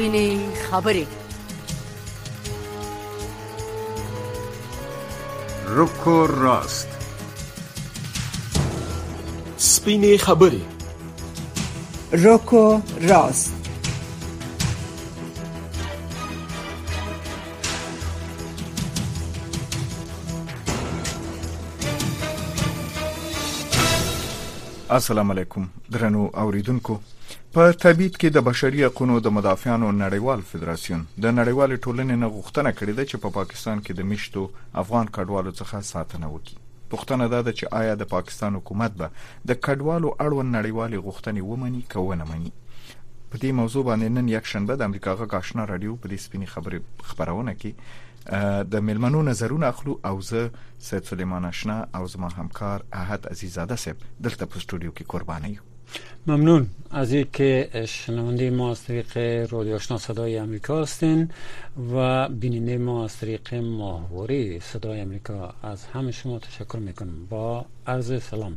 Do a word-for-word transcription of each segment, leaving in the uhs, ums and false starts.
سپینې خبرې. رکو راست. سپینې خبرې. رکو راست. السلام علیکم درنو اوریدونکو. په تبعید کې د بشري حقوقو د مدافعانو نړیوال فدراسیون د نړیوال ټولنې نه غوښتنه کړې ده چې په پا پاکستان کې د میشتو افغان کډوالو څخه ساتنه وکړي. پوښتنه ده چې آیا د پاکستان حکومت به د کډوالو اړوند نړیوال غوښتنې ومني که ونه مني؟ په دې موضوع باندې نن یک شنبه د امریکا غږ آشنا رادیو په دې سپینې خبرې خبرونه کې د ملمنو نظرونه اخلو او زه سید سلیمان آشنا او زما همکار احد عزیزاده صاحب دلته په استودیو کې قربانی یو. ممنون از اینکه شنونده ما از طریق رادیو آشنا صدای آمریکا هستین و بیننده ما از طریق ماهواره صدای آمریکا. از همه شما تشکر میکنم. با عرض سلام.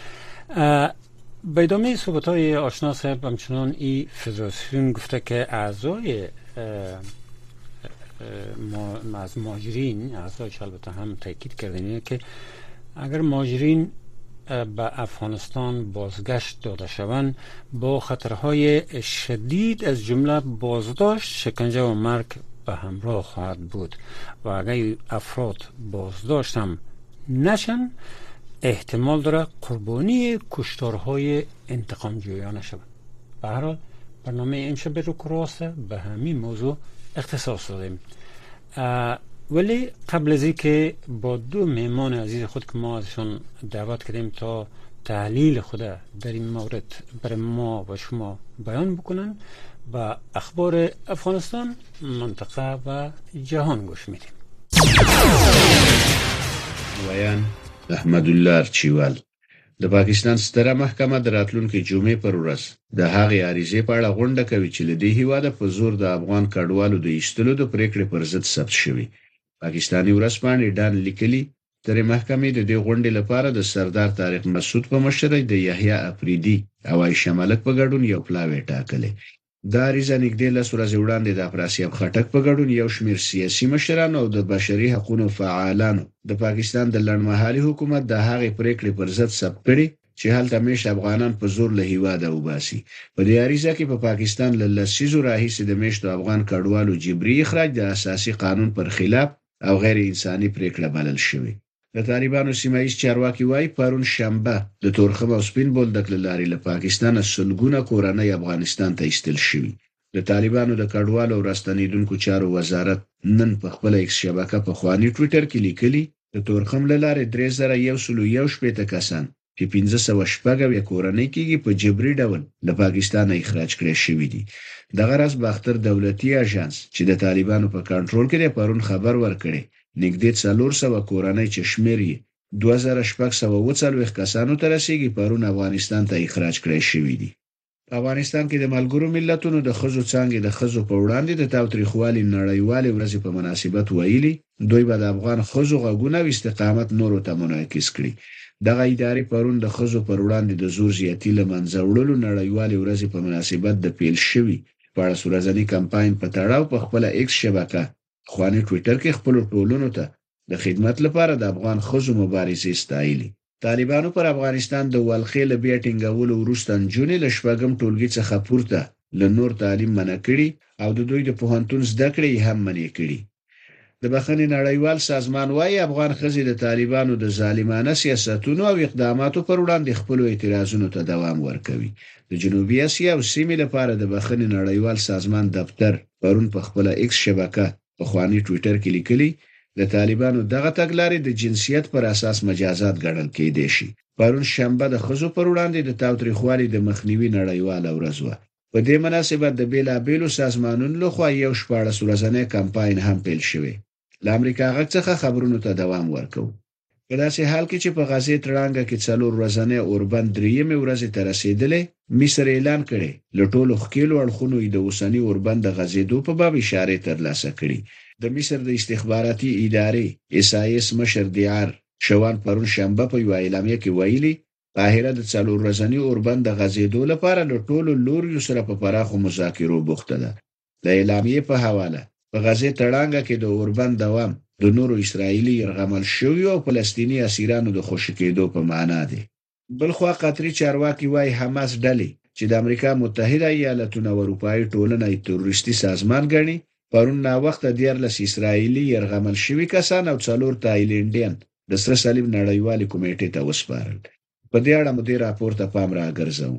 به ادامه صحبت‌های آشنا صاحب همچنان این فدراسیون گفته که اعضای ما از مهاجرین اعضایش البته هم تاکید کردن که اگر مهاجرین به افغانستان بازگشت داده شوند با خطرهای شدید از جمله بازداشت، شکنجه و مرگ به همراه خواهد بود و اگر افراد بازداشت هم نشن احتمال داره قربانی کشتارهای انتقام جویانه شوند. به هر حال برنامه امشب رو کراسته به همین موضوع اختصاص دادیم. ولی قبل از اینکه با دو مهمان عزیز خود که ما ازشون دعوت کردیم تا تحلیل خود در این مورد برای ما و شما بیان بکنن با اخبار افغانستان، منطقه و جهان گوش میدیم. ویان احمد الله ارچیوال. د پاکستان ستره محکمه د راتلونکي جمعې پر ورځ د هغې عریضې په اړه غونډه کوي چې له دې هیواده په زور د افغان کډوالو د ایستلو د پریکړې پر ضد ثبت شوی. پاکستاني ورځپاڼې ډان لیکلي تر محکمې د دې غونډې لپاره د سردار طارق مسعود په مشرۍ د یحیی افریدي او عایشه ملک په ګډون یو پلاوی ټاکلې. دا عریضه نږدې لس ورځې وړاندې د افراسیاب خټک په ګډون یو شمېر سیاسي مشرانو او د بشري حقوقو فعالانو د پاکستان د لړمحالي حکومت د هغې پریکړې پر ضد ثبت کړي چې هلته میشت افغانان په زور له هیواده وباسي. په دې عریضه کې په پا پاکستان له لسیزو راهیسې د میشتو افغان کډوالو جبري اخراج د اساسي قانون پر خلاف او غیر انساني پریکړه بلل شوی. د طالبانو سیمایي چارواکي وايي پرون شنبه د تورخم او سپین بولدک له لارې له پاکستان سلګونه کورنۍ افغانستان ته ایستل شوي. د طالبانو د کډوالو او راستنیدونکو چارو وزارت نن په خپل ایکس شبکه په خواني ټوئیټر کې لیکلي د تورخم له لارې درې زره یو سل یو شپېته کسان چې پنځه سوه شپږ اویا کورنۍ کېږي په جبري ډول له پاکستان اخراج کړي شوي دي. دغه راز باختر دولتي اژانس چې د طالبانو په کنټرول کې دی پرون خبر ورکړي نږدې څلور سوه کورنۍ چې شمېر یې دوه زره شپږ سوه اووه څلوېښت کسانو ته رسیږي پرون افغانستان ته اخراج کړي شوي دي. په افغانستان کې د ملګرو ملتونو د ښځو څانګې د ښځو په وړاندې د تاوتریخوالي نړیوالې ورځې په مناسبت ویلي دوی به د افغان ښځو غږونه او استقامت نورو ته منعکس کړي. دغه ادارې پرون د ښځو پر وړاندې د زور زیاتي له منځه وړلو نړیوالې ورځې په مناسبت د پیل شوي شپاړس ورځني کمپاین په تړاو په خپله ایکس شبکه خواني ټوئیټر کې خپلو ټولنو ته د خدمت لپاره د افغان ښځو مبارزې ستایلي. طالبانو پر افغانستان د ولخې له بیا ټینګولو وروسته نجونې له شپږم ټولګي څخه پورته له نور تعلیم منع کړي او د دوی د پوهنتون زده کړې هم منع کړي. د بخښنې نړیوال سازمان وايي افغان ښځې د طالبانو د ظالمانه سیاستونو او اقداماتو پر وړاندې خپلو اعتراضونو ته دوام ورکوي. د جنوبي اسیا او سیمې لپاره د بخښنې نړیوال سازمان دفتر پرون په خپله ایکس شبکه په خواني ټوئیټر کې لیکلي د طالبانو دغه تګلارې د جنسیت پر اساس مجازات ګڼل کېدای شي. پرون شنبه د ښځو پر وړاندې د تاوتریخوالي د مخنیوي نړیواله ورځ وه. په دې مناسبت د بیلابیلو سازمانونو لخوا یو شپاړس ورځنی کمپاین هم پیل شوی. له امریکا غږ څخه خبرونو ته دوام ورکوو. په داسې حال کې چې په غزې تړانګه کې څلور ورځنی اوربند درېیمې ورځې ته رسېدلی، مصر اعلان کړی له ټولو ښکېلو اړخونو یې د اوسني اوربند د غځېدو په باب اشارې ترلاسه کړي. د مصر د استخباراتي ادارې اس آی اس مشر دیار شوان پرون شنبه په یوه اعلامیه کې ویلي قاهره د څلور ورځني اوربند د غځېدو لپاره له ټولو لوریو سره په پراخو مذاکرو بوخته ده. د اعلامیې په حواله په غزه تړانګه کې د اوربند دوام د نورو اسرایلی يرغمل شوی او فلسطینی اسیرانو د خوشی کېدو په معنا دی. بلخوا قطري چارواکي وايي حماس ډلې چې د امریکا متحده ایالاتونو او اروپאי ټولنه یې تروریستي سازمان ګڼي پرون نا وخت دیارلس اسرایلی يرغمل شوی کسان او څلور تایلنډیان د سره صلیب نړیوالې کمیټې ته وسپارل. په دې اړه مو دې راپور ته پام راګرځو.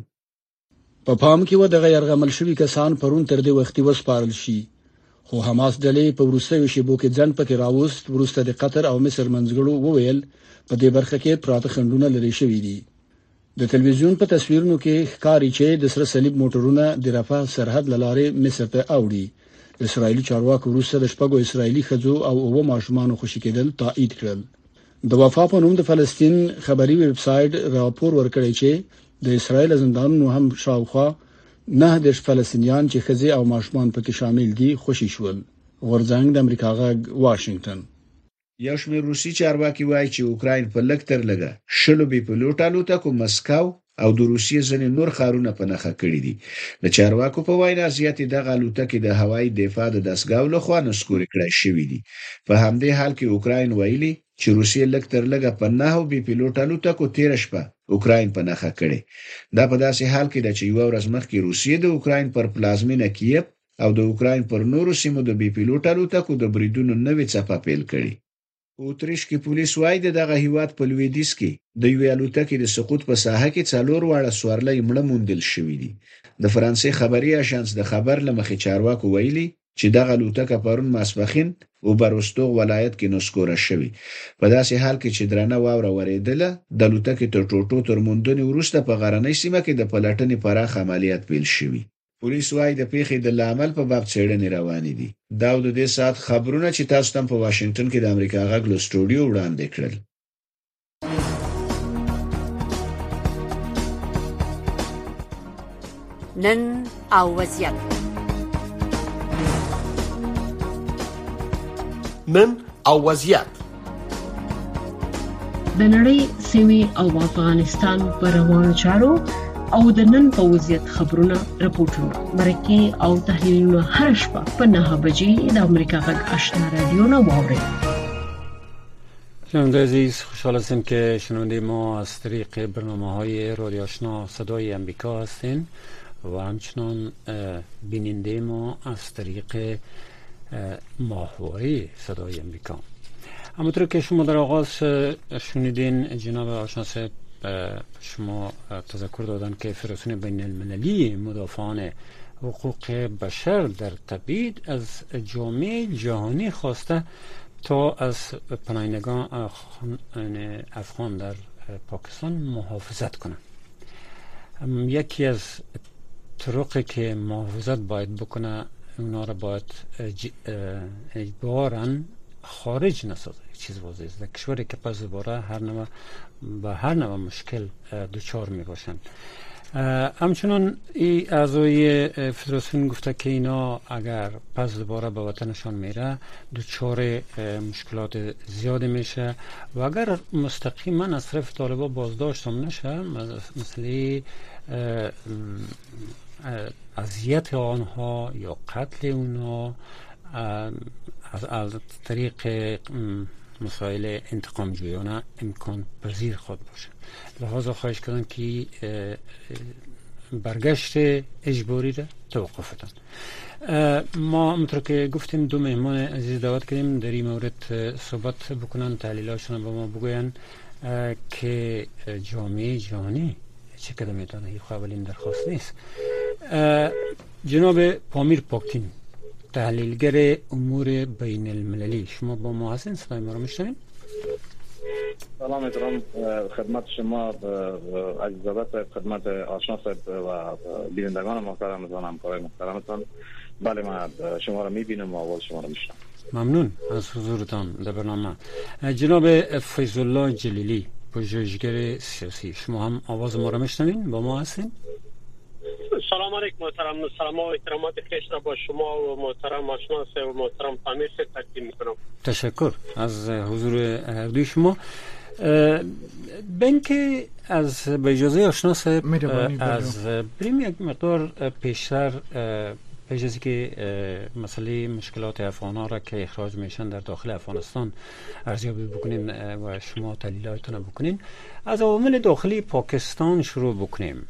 په پام کې و د غیرغمل شوی کسان پرون تر دې وختي وسپارل شي، خو حماس ډلې په وروستیو شیبو کې ځن پکې راوست. وروسته د قطر او مصر منځګړو وویل په دې برخه کې پراته خندونه لري شوی دي. د تلویزیون په تصویرونو کې ښکاري چې د سره صلیب موټرونه د رفح سرحد لارې مصر ته اوړي. اسرایلی چارواکو وروسته د شپږو اسرایلی خځو او اوو ماشومانو خوشی کېدل تایید کړل. د وفا په نوم د فلسطین خبري ویب سایټ راپور ورکړی چې د اسرایل زندانونو هم شاوخوا نه د فلسطینیان چې خځې او ماشومان پکې شامل دي خوشی شول. غورځنګ د امریکا غږ واشنگټن. یو شمېر روسي چارواکي وایي چې اوکراین په لږ تر لږه شلو بي پلوټ الوتکو مسکو او د روسیې ځینې نور ښارونه په نښه کړي دي. د چارواکو په وینا زیاتې دغه الوتکې د هوایي دفاع د دستګاو لخوا نسکورې کړای شوې دي. په همدې حال کې اوکراین ویلي چې روسیې لږ تر لږه په نهو بي پلوټ الوتکو تیر شپه اوکراین په نښه کړي. دا په داسې حال کې چې یو ورځ مخکې روسیې د اوکراین پر پلازمینه کیف او د اوکراین پر نورو سیمو د بي پلوټ الوتکو د بریدونو نوې څپه پیل کړي. اوتریش کې پولیس وايي دغه هیواد په لویدیځ کې د یو الوتکې د سقوط په ساحه کې څلور واړه سوارلۍ مړه موندل شوې دي. د فرانسې خبري اژانس د خبر لمخې چارواکو ویلي چې دغه الوتکه پرون ماسپخین او بروستوغ ولایت کې نسکوره شوې. په داسې حال کې چې درنه واوره ورېدله د الوتکې تر ټوټو تر موندنې وروسته په غرنۍ سیمه کې د پلټنې پراخ عملیات پیل شوي. پولیس وايي د پیښې د لامل په باب څېړنې روانې دي. دا د دې سات خبرونه چې تاسو ته په واشنگټن کې د امریکا غږ له سټوډیو وړاندې کړل. نن او وضعیت نن او وضعیت د نړۍ سیمې او افغانستان پر روانو چارو او د نن په وضعیت خبرونه راپورټونه مرکه او تحلیلونه هر شپه په نه بجې د امریکا غږ آشنا رادیو نه واورئ. شنونده عزیز، خوشحال هستیم که شنونده ما از طریق برنامه‌های رادیو آشنا صدای امریکا هستین و همچنان بیننده ما از طریق ماهواره صدای امریکا. همونطور که شما در آغاز شنیدین جناب آشنا صاحب شما تذکر دادن که فدراسیون بین المللی مدافعان حقوق بشر در تبعید از جامعه جهانی خواسته تا از پناهندگان افغان در پاکستان محافظت کنند. یکی از طرقی که محافظت باید بکنه اونا را باید اجباراً خارج نسازه. چیز واضحه است. کشوری که پس دوباره هر نوع به هر نوع مشکل دچار می باشند. همچنان این اعضای فدراسیون گفته که اینا اگر پس دوباره به وطنشان میره دچار مشکلات زیاد میشه و اگر مستقیما از طرف طالبان بازداشت هم نشه، مثل اذیت آنها یا قتل اونها از, از طریق مسائل انتقام جویانه امکان پذیر خود باشه. لحاظا خواهش کردن که برگشت اجباری را توقف بدن. ما همونطور که گفتیم دو مهمان عزیز دعوت کردیم در این مورد صحبت بکنن، تحلیلاشون با ما بگوین که جامعه جهانی چه قدمی داده. این اولین درخواست نیست. جناب پامیر پاکتین، تحلیلگر امور بین المللی، شما با ما هستین؟ صدای ما رو میشنوین؟ سلام احترام خدمت شما عزیزادت، خدمت آشنا صاحب و بینندگان محترم و همکارای محترمتان. بله من شما رو میبینم و آواز شما رو میشنم. ممنون از حضورتان در برنامه. جناب فیض الله جلیلی، پژوهشگر سیاسی، شما هم آواز ما رو میشنوین؟ با ما هستین؟ سلام علیکم محترم، سلام و احترامات خیش را با شما و محترم آشنا صاحب و محترم پامیر صاحب تقدیم میکنم. تشکر از حضور هر دوی شما. بین که از به اجازه آشنا صاحب از بریم یک مقدار پیشتر پیش از که مسئله مشکلات افغان‌ها را که اخراج میشن در داخل افغانستان ارزیابی بکنیم و شما تحلیلاتتون بکنین، از عوامل داخلی پاکستان شروع بکنیم.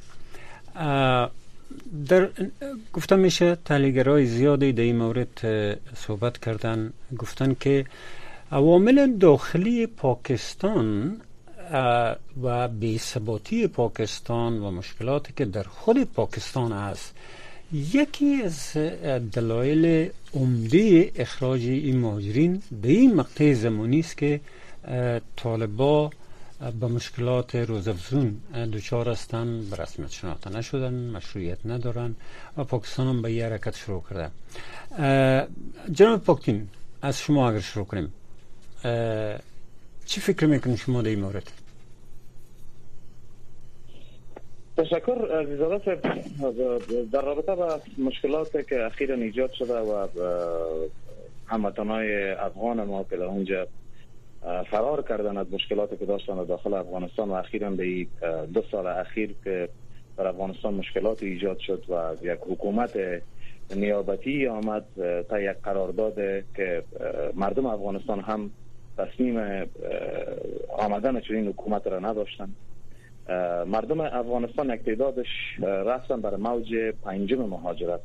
در گفتم میشه تحلیلگرای زیادی در این مورد صحبت کردن، گفتن که عوامل داخلی پاکستان و بی‌ثباتی پاکستان و مشکلاتی که در خود پاکستان است یکی از دلایل عمده اخراج این مهاجرین به این مقطع زمانی است که طالبا به مشکلات روزافزون دچار هستند، به رسمیت شناخته نشدن، مشروعیت ندارن و پاکستان هم به این حرکت شروع کرده. جناب پاکتین، از شما اگر شروع کنیم، چی فکر میکنید شما در این مورد؟ تشکر عزیزاده صاحب. در رابطه با مشکلاتی که اخیراً ایجاد شده و هموطنای افغان ما که در اونجا فرار کردن از مشکلاتی که داشتن داخل افغانستان و اخیراً به دو سال اخیر که در افغانستان مشکلات ایجاد شد و یک حکومت نیابتی آمد تا یک قرارداد که مردم افغانستان هم تصمیم آمدن چنین حکومت را نداشتن. مردم افغانستان یک تعدادش رفتن برای موج پنجم مهاجرت.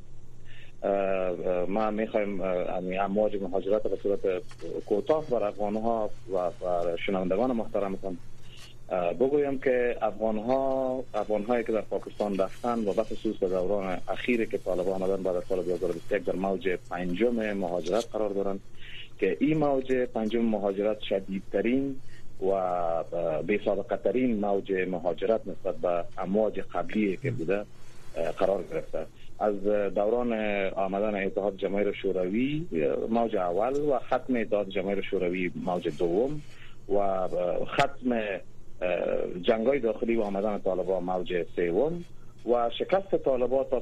ما میخوایم امواج مهاجرت به صورت کوتاه بر افغانها و بر شنوندگان محترمتان بگویم که افغانها افغانهایی که در پاکستان رفتن و بخصوص در دوران اخیری که طالبان آمدن بعد از سال دو هزار و بیست و یک در موج پنجم مهاجرت قرار دارند که این موج پنجم مهاجرت شدیدترین و بی سابقه ترین موج مهاجرت نسبت به امواج قبلی که بوده قرار گرفته. از دوران آمدن اتحاد جماهیر شوروی موج اول و ختم اتحاد جماهیر شوروی موج دوم و ختم جنگ‌های داخلی و آمدن طالبان موج سوم و شکست طالبان تا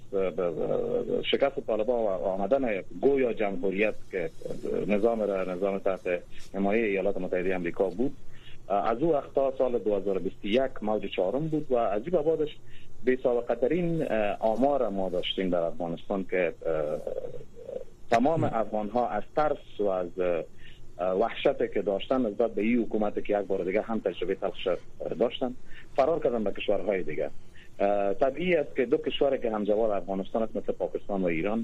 شکست طالبان و آمدن گویا جمهوریت که نظام را نظام تحت حمایه ایالات متحده آمریکا بود. از او وقتا سال دو هزار و بیست و یک موج چهارم بود و از این بعدش بی سابقه ترین آمار ما داشتیم در افغانستان که تمام افغان ها از ترس و از وحشتی که داشتن نسبت به این حکومت که یک بار دیگه هم تجربه تلخ داشتن فرار کردن به کشورهای دیگه. طبیعی است که دو کشوری که همجوار افغانستان است مثل پاکستان و ایران،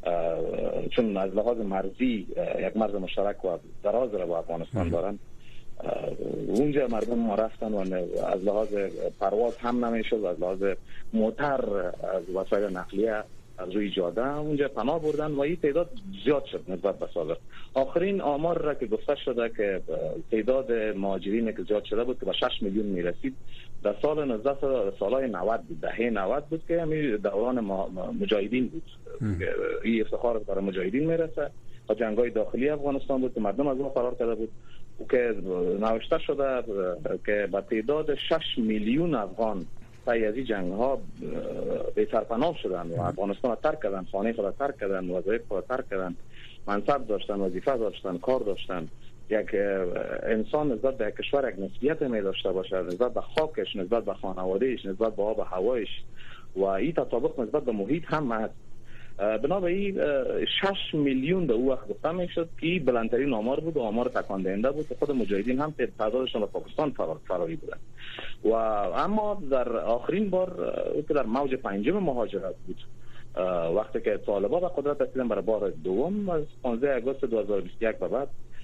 چون از لحاظ مرزی یک مرز مشترک و دراز را با افغانستان دارن، اونجا مردم ما رفتن و از لحاظ پرواز هم نمیشد، از لحاظ موتر از وسایل نقلیه از روی جاده اونجا پناه بردن و این تعداد زیاد شد نسبت به سابق. آخرین آمار را که گفته شده که تعداد مهاجرین که زیاد شده بود که به شش میلیون میرسید در سال نوزده سالهای نود بود، دهه نود بود که همین دوران مجاهدین بود. این افتخار برای مجاهدین میرسه و جنگ‌های داخلی افغانستان بود که مردم از اون فرار کرده بود و که نوشته شده که با تعداد شش میلیون افغان پای از این جنگ ها به سرپناه شدن و افغانستان را ترک کردن، خانه خود را ترک کردن، وظایف خود را ترک کردن، منصب داشتن، وظیفه داشتن، کار داشتن. یک انسان نسبت به کشور یک مسئولیت می داشته باشه، نسبت به خاکش، نسبت به خانوادهش، نسبت به آب و هوایش و این تطابق نسبت به محیط هم هست. بنابراین شش میلیون به او وقت گفته میشد که بلندترین آمار بود و آمار تکان دهنده بود که خود مجاهدین هم تعدادشون به پاکستان فراری بودن. و اما در آخرین بار که در موج پنجم مهاجرت بود وقتی که طالبان به قدرت رسیدن برای بار دوم از پانزده آگوست دو هزار و بیست و یک به بعد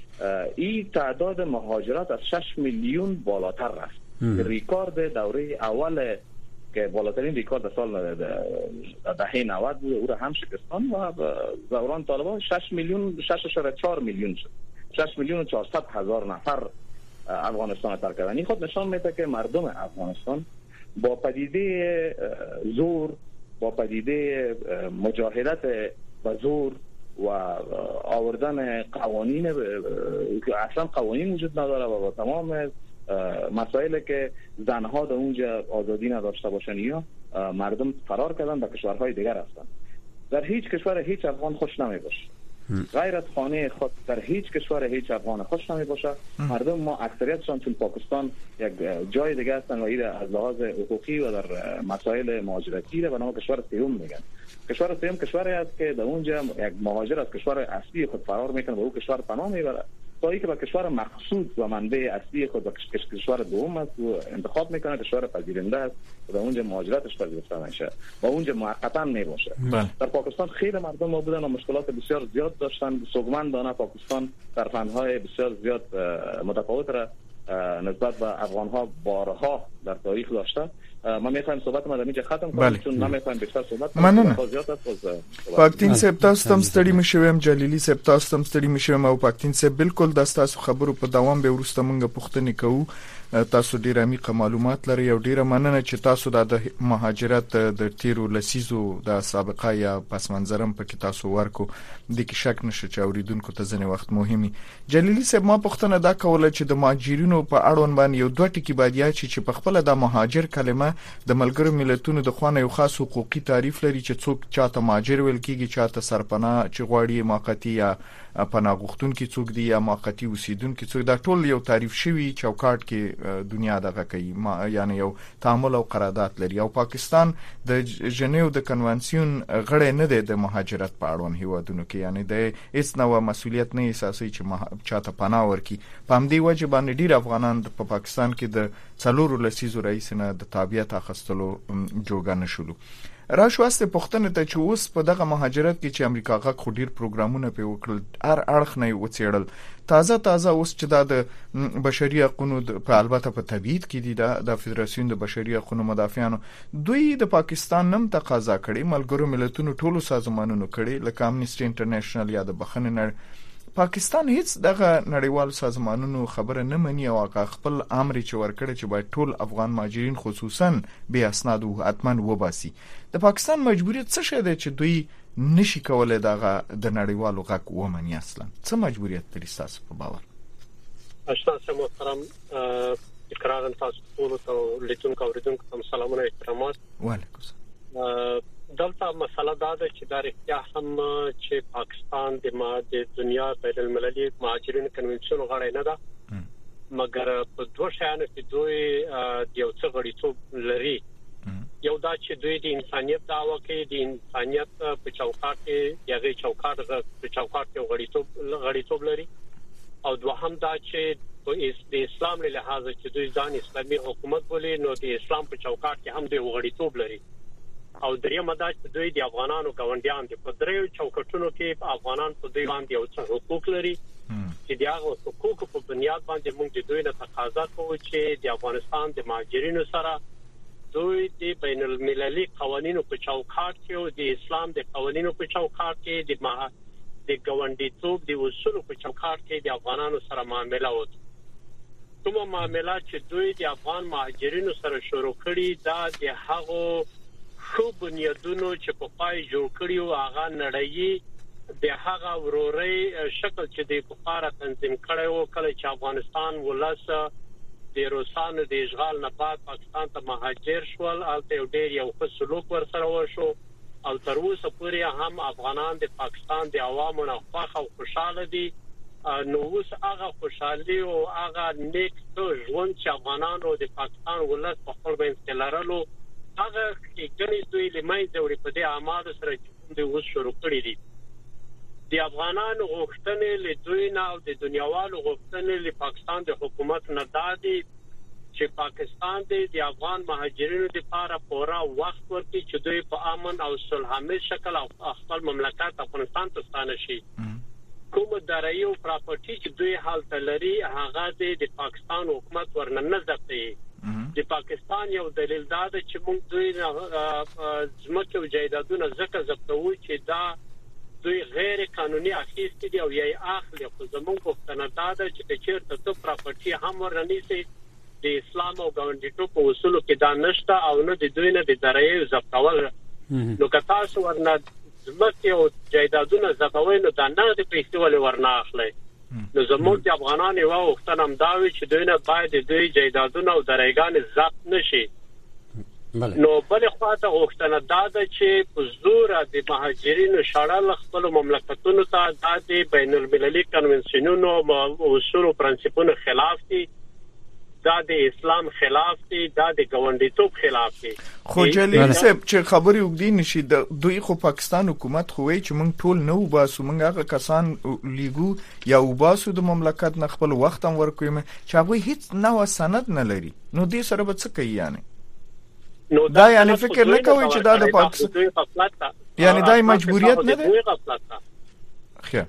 این تعداد مهاجرت از شش میلیون بالاتر رفت. ریکورد دوره اول که بالاترین ریکورد سال دهه نود بود او را هم شکستان و دوران طالبان شش میلیون شش و چهار میلیون شد. شش میلیون و چهارصد هزار نفر افغانستان ترک کردن. این خود نشان میده که مردم افغانستان با پدیده زور، با پدیده مجاهدت و زور و آوردن قوانین که اصلا قوانین وجود نداره و با تمام مسائلی که زنها در اونجا آزادی نداشته باشن یا مردم فرار کردن به کشورهای دیگر رفتن. در هیچ کشور هیچ افغان خوش نمی باشه. غیر از خانه خود در هیچ کشور هیچ افغان خوش نمی باشه. مردم ما اکثریتشان چون پاکستان یک جای دیگه هستن و این از لحاظ حقوقی و در مسائل مهاجرتی به نام کشور سیوم میگن. کشور سیوم کشوری است که در اونجا یک مهاجر از کشور اصلی خود فرار میکنه و او کشور پناه میبره تا اینکه به کشور مقصود و منبع اصلی خود کشور دوم است و انتخاب میکنه کشور پذیرنده است و در اونجا مهاجرتش پذیرفته میشه و اونجا موقتا میباشه. در پاکستان خیلی مردم ما بودن و مشکلات بسیار زیاد داشتن. سوگمندانه پاکستان ترفندهای بسیار زیاد متفاوت را نسبت به افغان ها بارها در تاریخ داشته. ما میخوایم صحبت ما در اینجا ختم کنیم چون نمیخوایم بیشتر صحبت کنیم. پاکتین صاحب تاسو تم ستړي مشوم جلیلی صاحب تاسو تم ستړي مشوم او پاکتین صاحب بالکل د تاسو خبرو په دوام به ورسته مونږه پوښتنه کوو. تاسو ډیر عمیق معلومات لري او ډیره مننه چې تاسو د مهاجرت د تیرو لسیزو د سابقه یا پس منظرم په کې تاسو ورکو د کې شک نشه چې اوریدونکو ته ځنې وخت مهمي. جلیلی صاحب ما پوښتنه دا کوله چې د مهاجرینو په اړوند باندې یو دوه ټکي باید یا چې په خپل د مهاجر کلمه د ملګرو ملتونو د خوانه یو خاص حقوقي تعریف لري چې څوک چاته مهاجر ویل کیږي چاته سرپناه چې غواړي موقتی یا پناه غوښتونکي څوک دي یا موقتی اوسیدونکي څوک دا ټول یو تعریف شوی چوکاټ کې دنیا دغه کوي یعنی یو تعامل او قرارداد لري او پاکستان د ژنیو د کنوانسیون غړی نه دی د مهاجرت په اړوند هیوادونو کې یعنی د هیڅ نوع مسولیت نه احساسوي چې چاته پناه ورکړي. په همدې وجه باندې ډیر افغانان په پا پاکستان کې د څلورو لسیزو رئیس نه د تابعیت اخیستلو جوګه نشولو. را شواسته پښتنه ته چې اوس په دغه مهاجرت کې چې امریکا غا خو ډیر پروګرامونه په وکړل هر اړخ نه وڅېړل تازه تازه اوس چې د بشري حقوقو په البته په تبعید کې دي د فدراسیون د بشري حقوقو مدافعانو دوی د پاکستان نم تقاضا کړي ملګرو ملتونو ټولو سازمانونو کړي لکه امنیسټي انټرنیشنل یا د بخښنې پاکستان هیڅ دغه نړیوال سازمانونو خبره نه مني او خپل امر چې ورکړي چې باید ټول افغان مهاجرین خصوصا به اسناد او حتمان وباسي. د پاکستان مجبوریت څه شي دی چې دوی نشي کولای دغه د نړیوالو غږ ومني اصلا څه مجبوریت لري تاسو په باور؟ تاسو محترم اقرار تاسو ټول ته لیدونکو اوریدونکو ته سلامونه احترامات. وعلیکم السلام. دلته مسله دا ده چې د اړتیا هم چې پاکستان د ما د دنیا بین المللي مهاجرینو کنونسیون غړی نه ده مګر په دوه شیانو کې دوی د یو څه غړیتوب لري. یو دا چې دوی د انسانيت دعوا کوي د انسانيت په چوکاټ کې یغه چوکاټ په چوکاټ کې غړیتوب غړیتوب لري او دوهم دا چې د اسلام له لحاظ چې دوی ځان اسلامي حکومت بولي نو د اسلام په چوکاټ کې هم د غړیتوب لري او دریم دا چې دوی د افغانانو ګاونډیان دي په دریو چوکاټونو کې افغانان په دوی باندې یو څه حقوق لري چې د هغه حقوقو په بنیاد باندې موږ د دوی نه تقاضا کوو چې د افغانستان د مهاجرینو سره دوی د بین المللي قوانینو په چوکاټ کې او د اسلام د قوانینو په چوکاټ کې د ما د ګاونډیتوب د اصولو په چوکاټ کې د افغانانو سره معامله وکړي. کومه معامله چې دوی د افغان مهاجرینو سره شروع کړي دا د هغه خو بنیادونو چې په پای جوړ کړي او هغه نړۍ د هغه وروري شکل چې د پخاره تنظیم کړي او کله چې افغانستان ولاسه د روسانو د اشغال نه بعد پاکستان ته مهاجر شول او ته ډېر یو ښه سلوک ورسره وشو او تر اوسه پورې هم افغانان د پاکستان د عوامو نه خوښ او خوشاله دي. نو اوس هغه خوشحالي او هغه نیک ژوند چې افغانانو د پاکستان ولس په خپل باندې لرلو هغه کې ګڼي دوی لمای زوري په دې اعمال سره چې دوی اوس شروع کړی دي. د افغانانو غوښتنې له دوی نه او د دنیاوالو غوښتنې له پاکستان د حکومت نه دادي چې پاکستان د افغان مهاجرینو لپاره پوره وخت ورکړي چې دوی په امن او صلحامه شکل خپل مملکت افغانستان ته ستانه شي. کوم درایي او پراپرټي چې دوی حالت لري هغه د پاکستان حکومت ورننه ځپي. د پاکستان یو دلیل دا ده چې موږ دوی زمکه او جایدادونه ځکه ضبطوو چې دا دوی غیر قانوني اخیستي دي او یې اخلي خو زموږ غوښتنه دا ده چې چیرته ته پراپرټي هم ورننيسي د اسلام او ګاونډیتوب په اصولو کې دا نشته او نه د دوی نه د درایي ضبطول. نو که تاسو ورنه زمکه او جایدادونه ضبطوي نو دا نه د پیسې ولې ورنه اخلي. نو زموږ د افغانانو یو وختن هم دا وی چې دوی نه باید دوی جایدادونه او درایګان ضبط نشي بله. نو بل خواته غوښتنه دا ده چې په زور د مهاجرینو شړل خپل مملکتونو ته د بین المللي کنونسیونونو او اصول او پرنسپونو خلاف دي، دا د اسلام خلاف دي، دا د ګوندیتوب خلاف دي. خو جلیل صاحب چې خبري وګدي نشي د دوی خو پاکستان حکومت خو وی چې موږ ټول نو باسو، موږ هغه کسان لیګو یا وباسو د مملکت نه خپل وخت هم ورکوي چې هغه هیڅ نو سند نه لري. نو دې سره به څه کوي؟ یعنی نو دا یعنی فکر نه کوي چې دا د پاکستان یعنی دا مجبوریت نه ده. خیر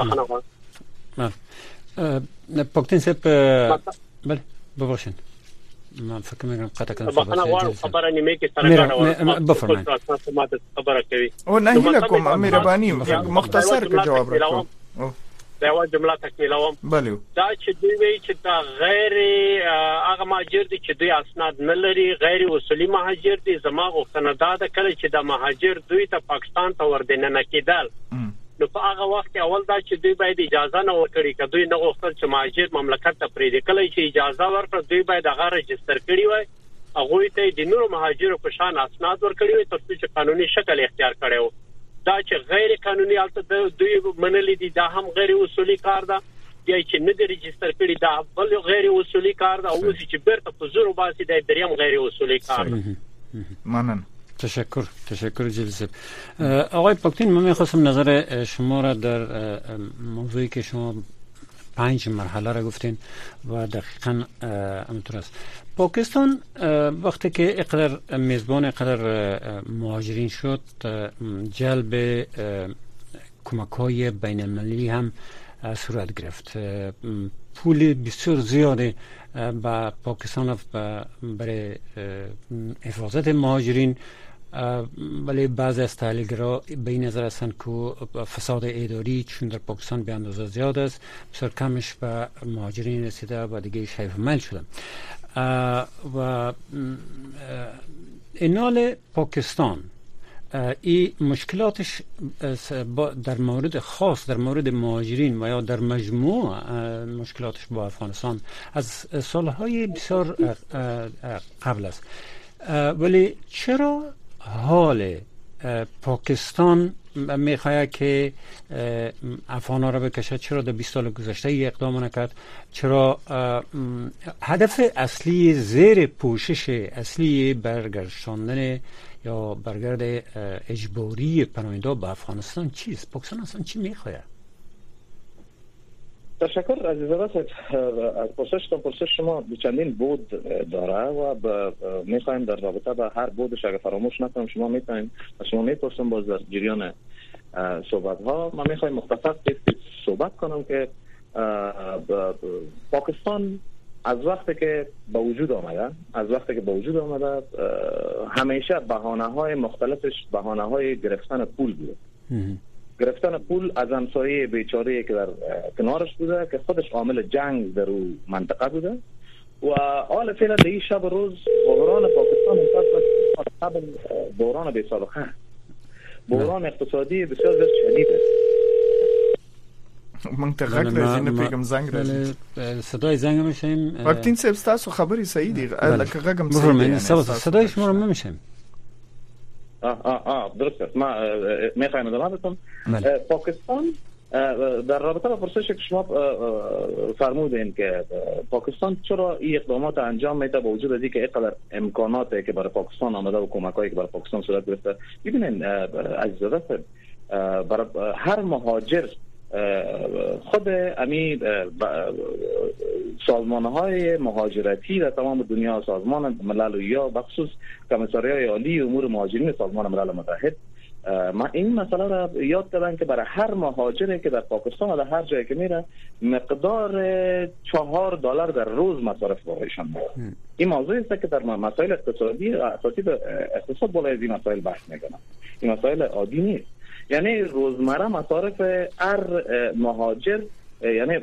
نه پاکستان سپ بله ببخشید من فکر می‌کنم قطع کردم صحبت خبر نیمه که سرکار بفرمایید خبر کوي او نه هیله کوم مهرباني مختصر که جواب راکړم. دا یو جمله تکمیلوم. بله دا چې دوی وی چې دا غیر هغه مهاجر دي چې دوی اسناد نه لري، غیر اصولي مهاجر دي. زما غوښتنه دا ده کله چې د مهاجر دوی ته پاکستان ته وردننه کېدل نو په هغه وخت اول دا چې دوی باید اجازه نه ورکړي، که دوی نه غوښتل چې مهاجر مملکت ته پریږدي. کله چې اجازه ورکړه دوی باید هغه رجستر کړي وای، هغه ته د نورو مهاجرو په شان اسناد ورکړي وای ترڅو چې قانوني شکل اختیار کړي وو. دا چې غیر قانوني البته دوی منلي دي دا هم غیر اصولي کار ده، یا چې نه دی رجستر کړي دا بل غیر اصولي کار ده، او چې بیرته په زور باسي دا دریم غیر اصولي کار ده. مننه. تشکر تشکر جلیل صاحب. آقای پاکتین من میخواستم نظر شما را در موضوعی که شما پنج مرحله را گفتین و دقیقاً همینطور است. پاکستان وقتی که اقدر میزبان اقدر مهاجرین شد جلب کمک‌های بین المللی هم صورت گرفت. پول بسیار زیاده با پاکستان برای حفاظت مهاجرین، ولی بعضی از تحلیلگرا به این نظر هستند که فساد اداری چون در پاکستان به اندازه زیاد است بسیار کمش به مهاجرین رسیده و دیگه شیف مل شده و اینال پاکستان این مشکلاتش در مورد خاص در مورد مهاجرین و یا در مجموع مشکلاتش با افغانستان از سالهای بسیار قبل است. ولی چرا حال پاکستان میخواهد که افغان ها را بکشد؟ چرا در بیست سال گذشته ای اقدام نکرد؟ چرا هدف اصلی زیر پوشش اصلی برگرداندن یا برگرد اجباری پناهنده به افغانستان چیست؟ پاکستان اصلا چی میخواهد؟ تشکر عزیزاده صاحب. از پرسش تا پرسش شما چندین بود داره و میخوایم در رابطه با هر بودش اگر فراموش نکنم شما میتونید شما میپرسم باز در جریان صحبت ها من میخوایم مختصر صحبت کنم که پاکستان از وقتی که به وجود آمده از وقتی که به وجود آمده همیشه بهانه های مختلفش بهانه های گرفتن پول بوده. گرفتن پول از همسایه بیچاره که در کنارش بوده که خودش عامل جنگ در اون منطقه بوده و حال فعلا در این شب روز بحران پاکستان قبل بحران بی سابقه بحران اقتصادی بسیار زیاد شدید است. من ته غږ راځي نه پیغام زنګ راځي صدای زنګ میشم. پاکستان صاحب تاسو خبري صحیح دي لکه غږم صحیح صدای شما رو میشم. آه آه آه درست. ما میخوایم ادامه بدم. پاکستان در رابطه با پرسشی که شما فرمودین که پاکستان چرا این اقدامات انجام میده با وجود از اینکه اینقدر امکاناتی که برای پاکستان آمده و کمکایی که برای پاکستان صورت گرفته. ببینین عزیزاده برای هر مهاجر خود امی سازمان‌های مهاجرتی در تمام دنیا، سازمان ملل یا بخصوص کمیساریای عالی امور مهاجرین سازمان ملل متحد ما این مسئله را یاد کردن که برای هر مهاجری که در پاکستان و در هر جایی که میره مقدار چهار دلار در روز مصارف برایشان میشه. این موضوعی است که در مسائل اقتصادی اساسی اقتصاد بالای این مسائل بحث میکنن. این مسائل عادی نیست. یعنی روزمره مصارف هر مهاجر یعنی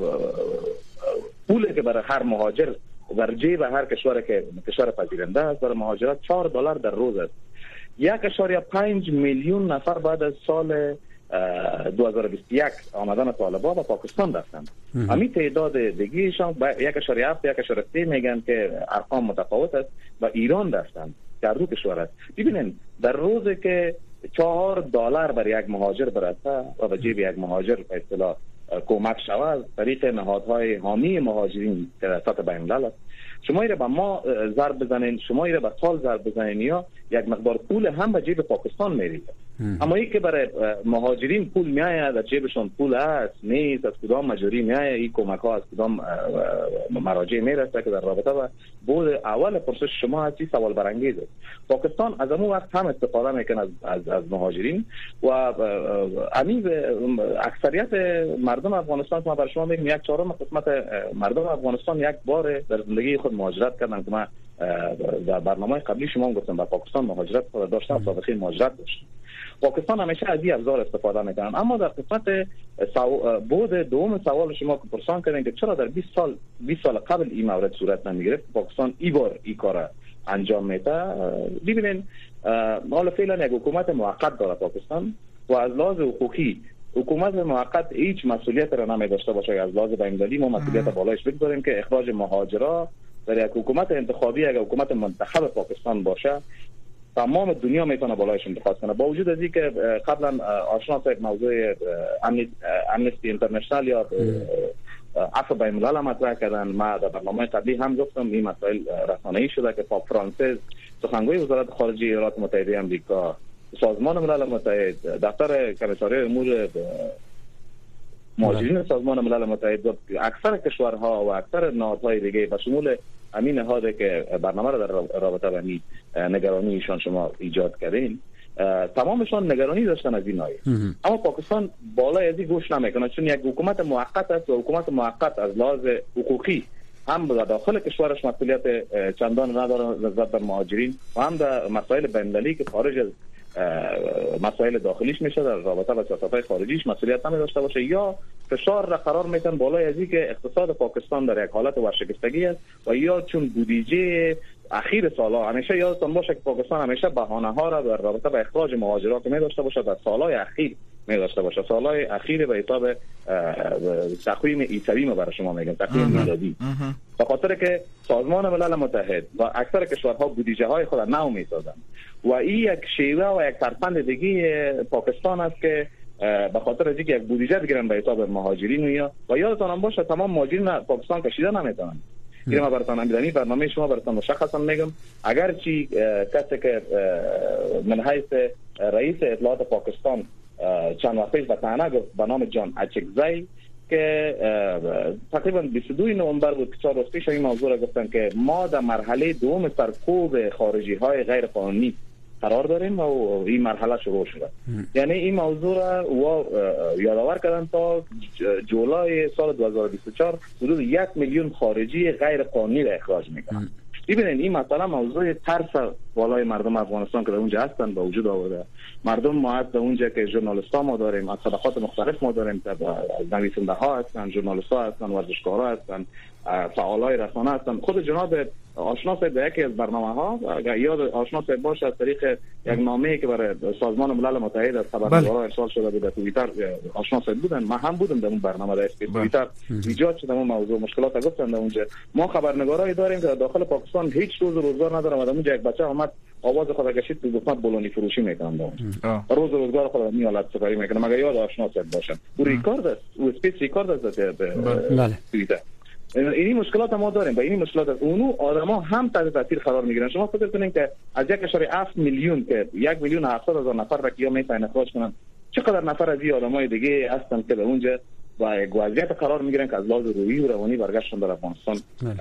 پولی که برای هر مهاجر در جیب هر کشور که کشور پذیرنده است برای مهاجرت چهار دلار در روز است. یک اشاریه پنج میلیون نفر بعد از سال دو هزار و بیست و یک آمدن طالبان به پاکستان رفتند. همین تعداد دیگه‌شان یک اشاریه هفت یک اشاریه سه میگن که ارقام متفاوت است و ایران رفتند. گردو کشور است. ببینید در روزی که چهار دلار بر یک مهاجر برسه و به جیب یک مهاجر به اصطلاح کمک شود از طریق نهادهای حامی مهاجرین که سطح بین الملل است، شما ایره به ما ضرب بزنین، شما ایره به سال ضرب بزنین یا یک مقدار پول هم به جیب پاکستان میریزه. اما این که برای مهاجرین پول میآید، در جیبشون پول است نیست، از کدام مجاری میآید، این کمک ها از کدام مراجع میرسه که در رابطه با بود اول پرسش شما هستی سوال برانگیز است. پاکستان از اون وقت هم استفاده میکنه از از, از مهاجرین و امید اکثریت مردم افغانستان ما بر شما میگم یک چهارم قسمت مردم افغانستان یک بار در زندگی خود مهاجرت کردن که ما در برنامه قبلی شما گفتم با پاکستان مهاجرت خود داشتن، سابقه مهاجرت داشتن. پاکستان همیشه از این ابزار استفاده میکنن. اما در قسمت سو... بود دوم سوال شما که پرسان کردین که چرا در بیست سال بیست سال قبل این مورد صورت نمیگرفت، پاکستان این بار این کار انجام میده. ببینین حالا فعلا یک حکومت موقت داره پاکستان و از لحاظ حقوقی حکومت موقت هیچ مسئولیت را نمی داشته باشه. از لحاظ بین‌المللی ما مسئولیت بالایش بگذاریم که اخراج مهاجرا در یک حکومت انتخابی اگر حکومت منتخب پاکستان باشه تمام دنیا میتونه بالایش انتخاب کنه. با وجود از اینکه قبلا آشنا صاحب موضوع امنستی اینترنشنال یا عفو بین الملل مطرح کردن، ما در برنامه قبلی هم گفتم این مسائل رسانه‌ای شده که پاپ فرانسیس سخنگوی وزارت خارجه ایالات متحده آمریکا، سازمان ملل متحد، دفتر کمیساریای امور مهاجرین سازمان ملل متحد، اکثر کشورها و اکثر نهادهای دیگه به شمول همین نهادی که برنامه را در رابطه با این نگرانی ایشان شما ایجاد کردین تمامشان نگرانی داشتن از این نایه. اما پاکستان بالای از این گوش نمیکنه چون یک حکومت موقت است و حکومت موقت از لحاظ حقوقی هم در داخل کشورش مسئولیت چندان نداره نسبت به مهاجرین و هم در مسائل بین‌المللی که خارج از مسائل داخلیش میشه در رابطه با سیاست‌های خارجیش مسئولیت نمی داشته باشه یا فشار را قرار میتن بالای از اینکه اقتصاد پاکستان در یک حالت ورشکستگی است و یا چون بودجه اخیر سالها همیشه یادتون باشه که پاکستان همیشه بهانه ها را در رابطه با اخراج مهاجرات می داشته باشه در سالهای اخیر می داشته باشه. سالهای اخیر به حساب تقویم عیسوی ما برای شما میگم، تقویم میلادی، به خاطر که سازمان ملل متحد و اکثر کشورها بودجه های خود نو میسازن و این یک شیوه و یک ترفند دیگه پاکستان است که به خاطر از اینکه یک بودجه بگیرن به حساب مهاجرین یا و یادتون باشه تمام مهاجرین پاکستان کشیده نمیتونن. این ما براتون امیدانی برنامه شما براتون مشخصا میگم، اگر چی کسی که من حیث رئیس اطلاعات پاکستان چند وقت پیش به تنها گفت به نام جان اچکزی که تقریبا بیست و دو نوامبر بود که چهار روز پیش این موضوع را گفتن که ما در مرحله دوم سرکوب خارجی های غیر قانونی قرار داریم و این مرحله شروع شده. یعنی این موضوع را و یادآور کردن تا جولای سال دو هزار و بیست و چهار حدود یک میلیون خارجی غیر قانونی را اخراج میکنن. ببینید این مثلا موضوع ترس بالای مردم افغانستان که در اونجا هستن به وجود آورده. مردم ما هست در اونجا که ژورنالیست‌ها ما داریم، از طبقات مختلف ما داریم، نویسنده ها هستن، ژورنالیست‌ها هستن، ورزشکارا هستن، فعالای رسانه هستن. خود جناب آشنا صاحب در یکی از برنامه‌ها اگر یاد آشنا صاحب باشه از طریق یک نامه‌ای که برای سازمان ملل متحد از خبرنگارا ارسال شده بود در توییتر آشنا صاحب بودن، من هم بودم در اون برنامه در توییتر ایجاد شده اون موضوع مشکلات گفتن در اونجا. ما خبرنگارایی داریم که در داخل پاکستان هیچ روز روزگار ندارن و در اونجا یک بچه اومد آواز خود کشید که گفت بولونی فروشی میکنم در اونجا روز روزگار خود میالت سپاری میکنه مگر یاد آشنا صاحب باشن. او ریکارد است، او اسپیس ریکارد است در توییتر. اینی مشکلات ما داریم با این مشکلات اونو آدما هم تحت تاثیر قرار میگیرن. شما فکر کنین که از یک اشاره هفت میلیون که یک میلیون و هفتاد هزار نفر را که یا میتونن اخراج کنن چقدر نفر از این آدمای دیگه هستن که به اونجا با یک وضعیت قرار میگیرن که از لحاظ روحی و روانی برگشتن در افغانستان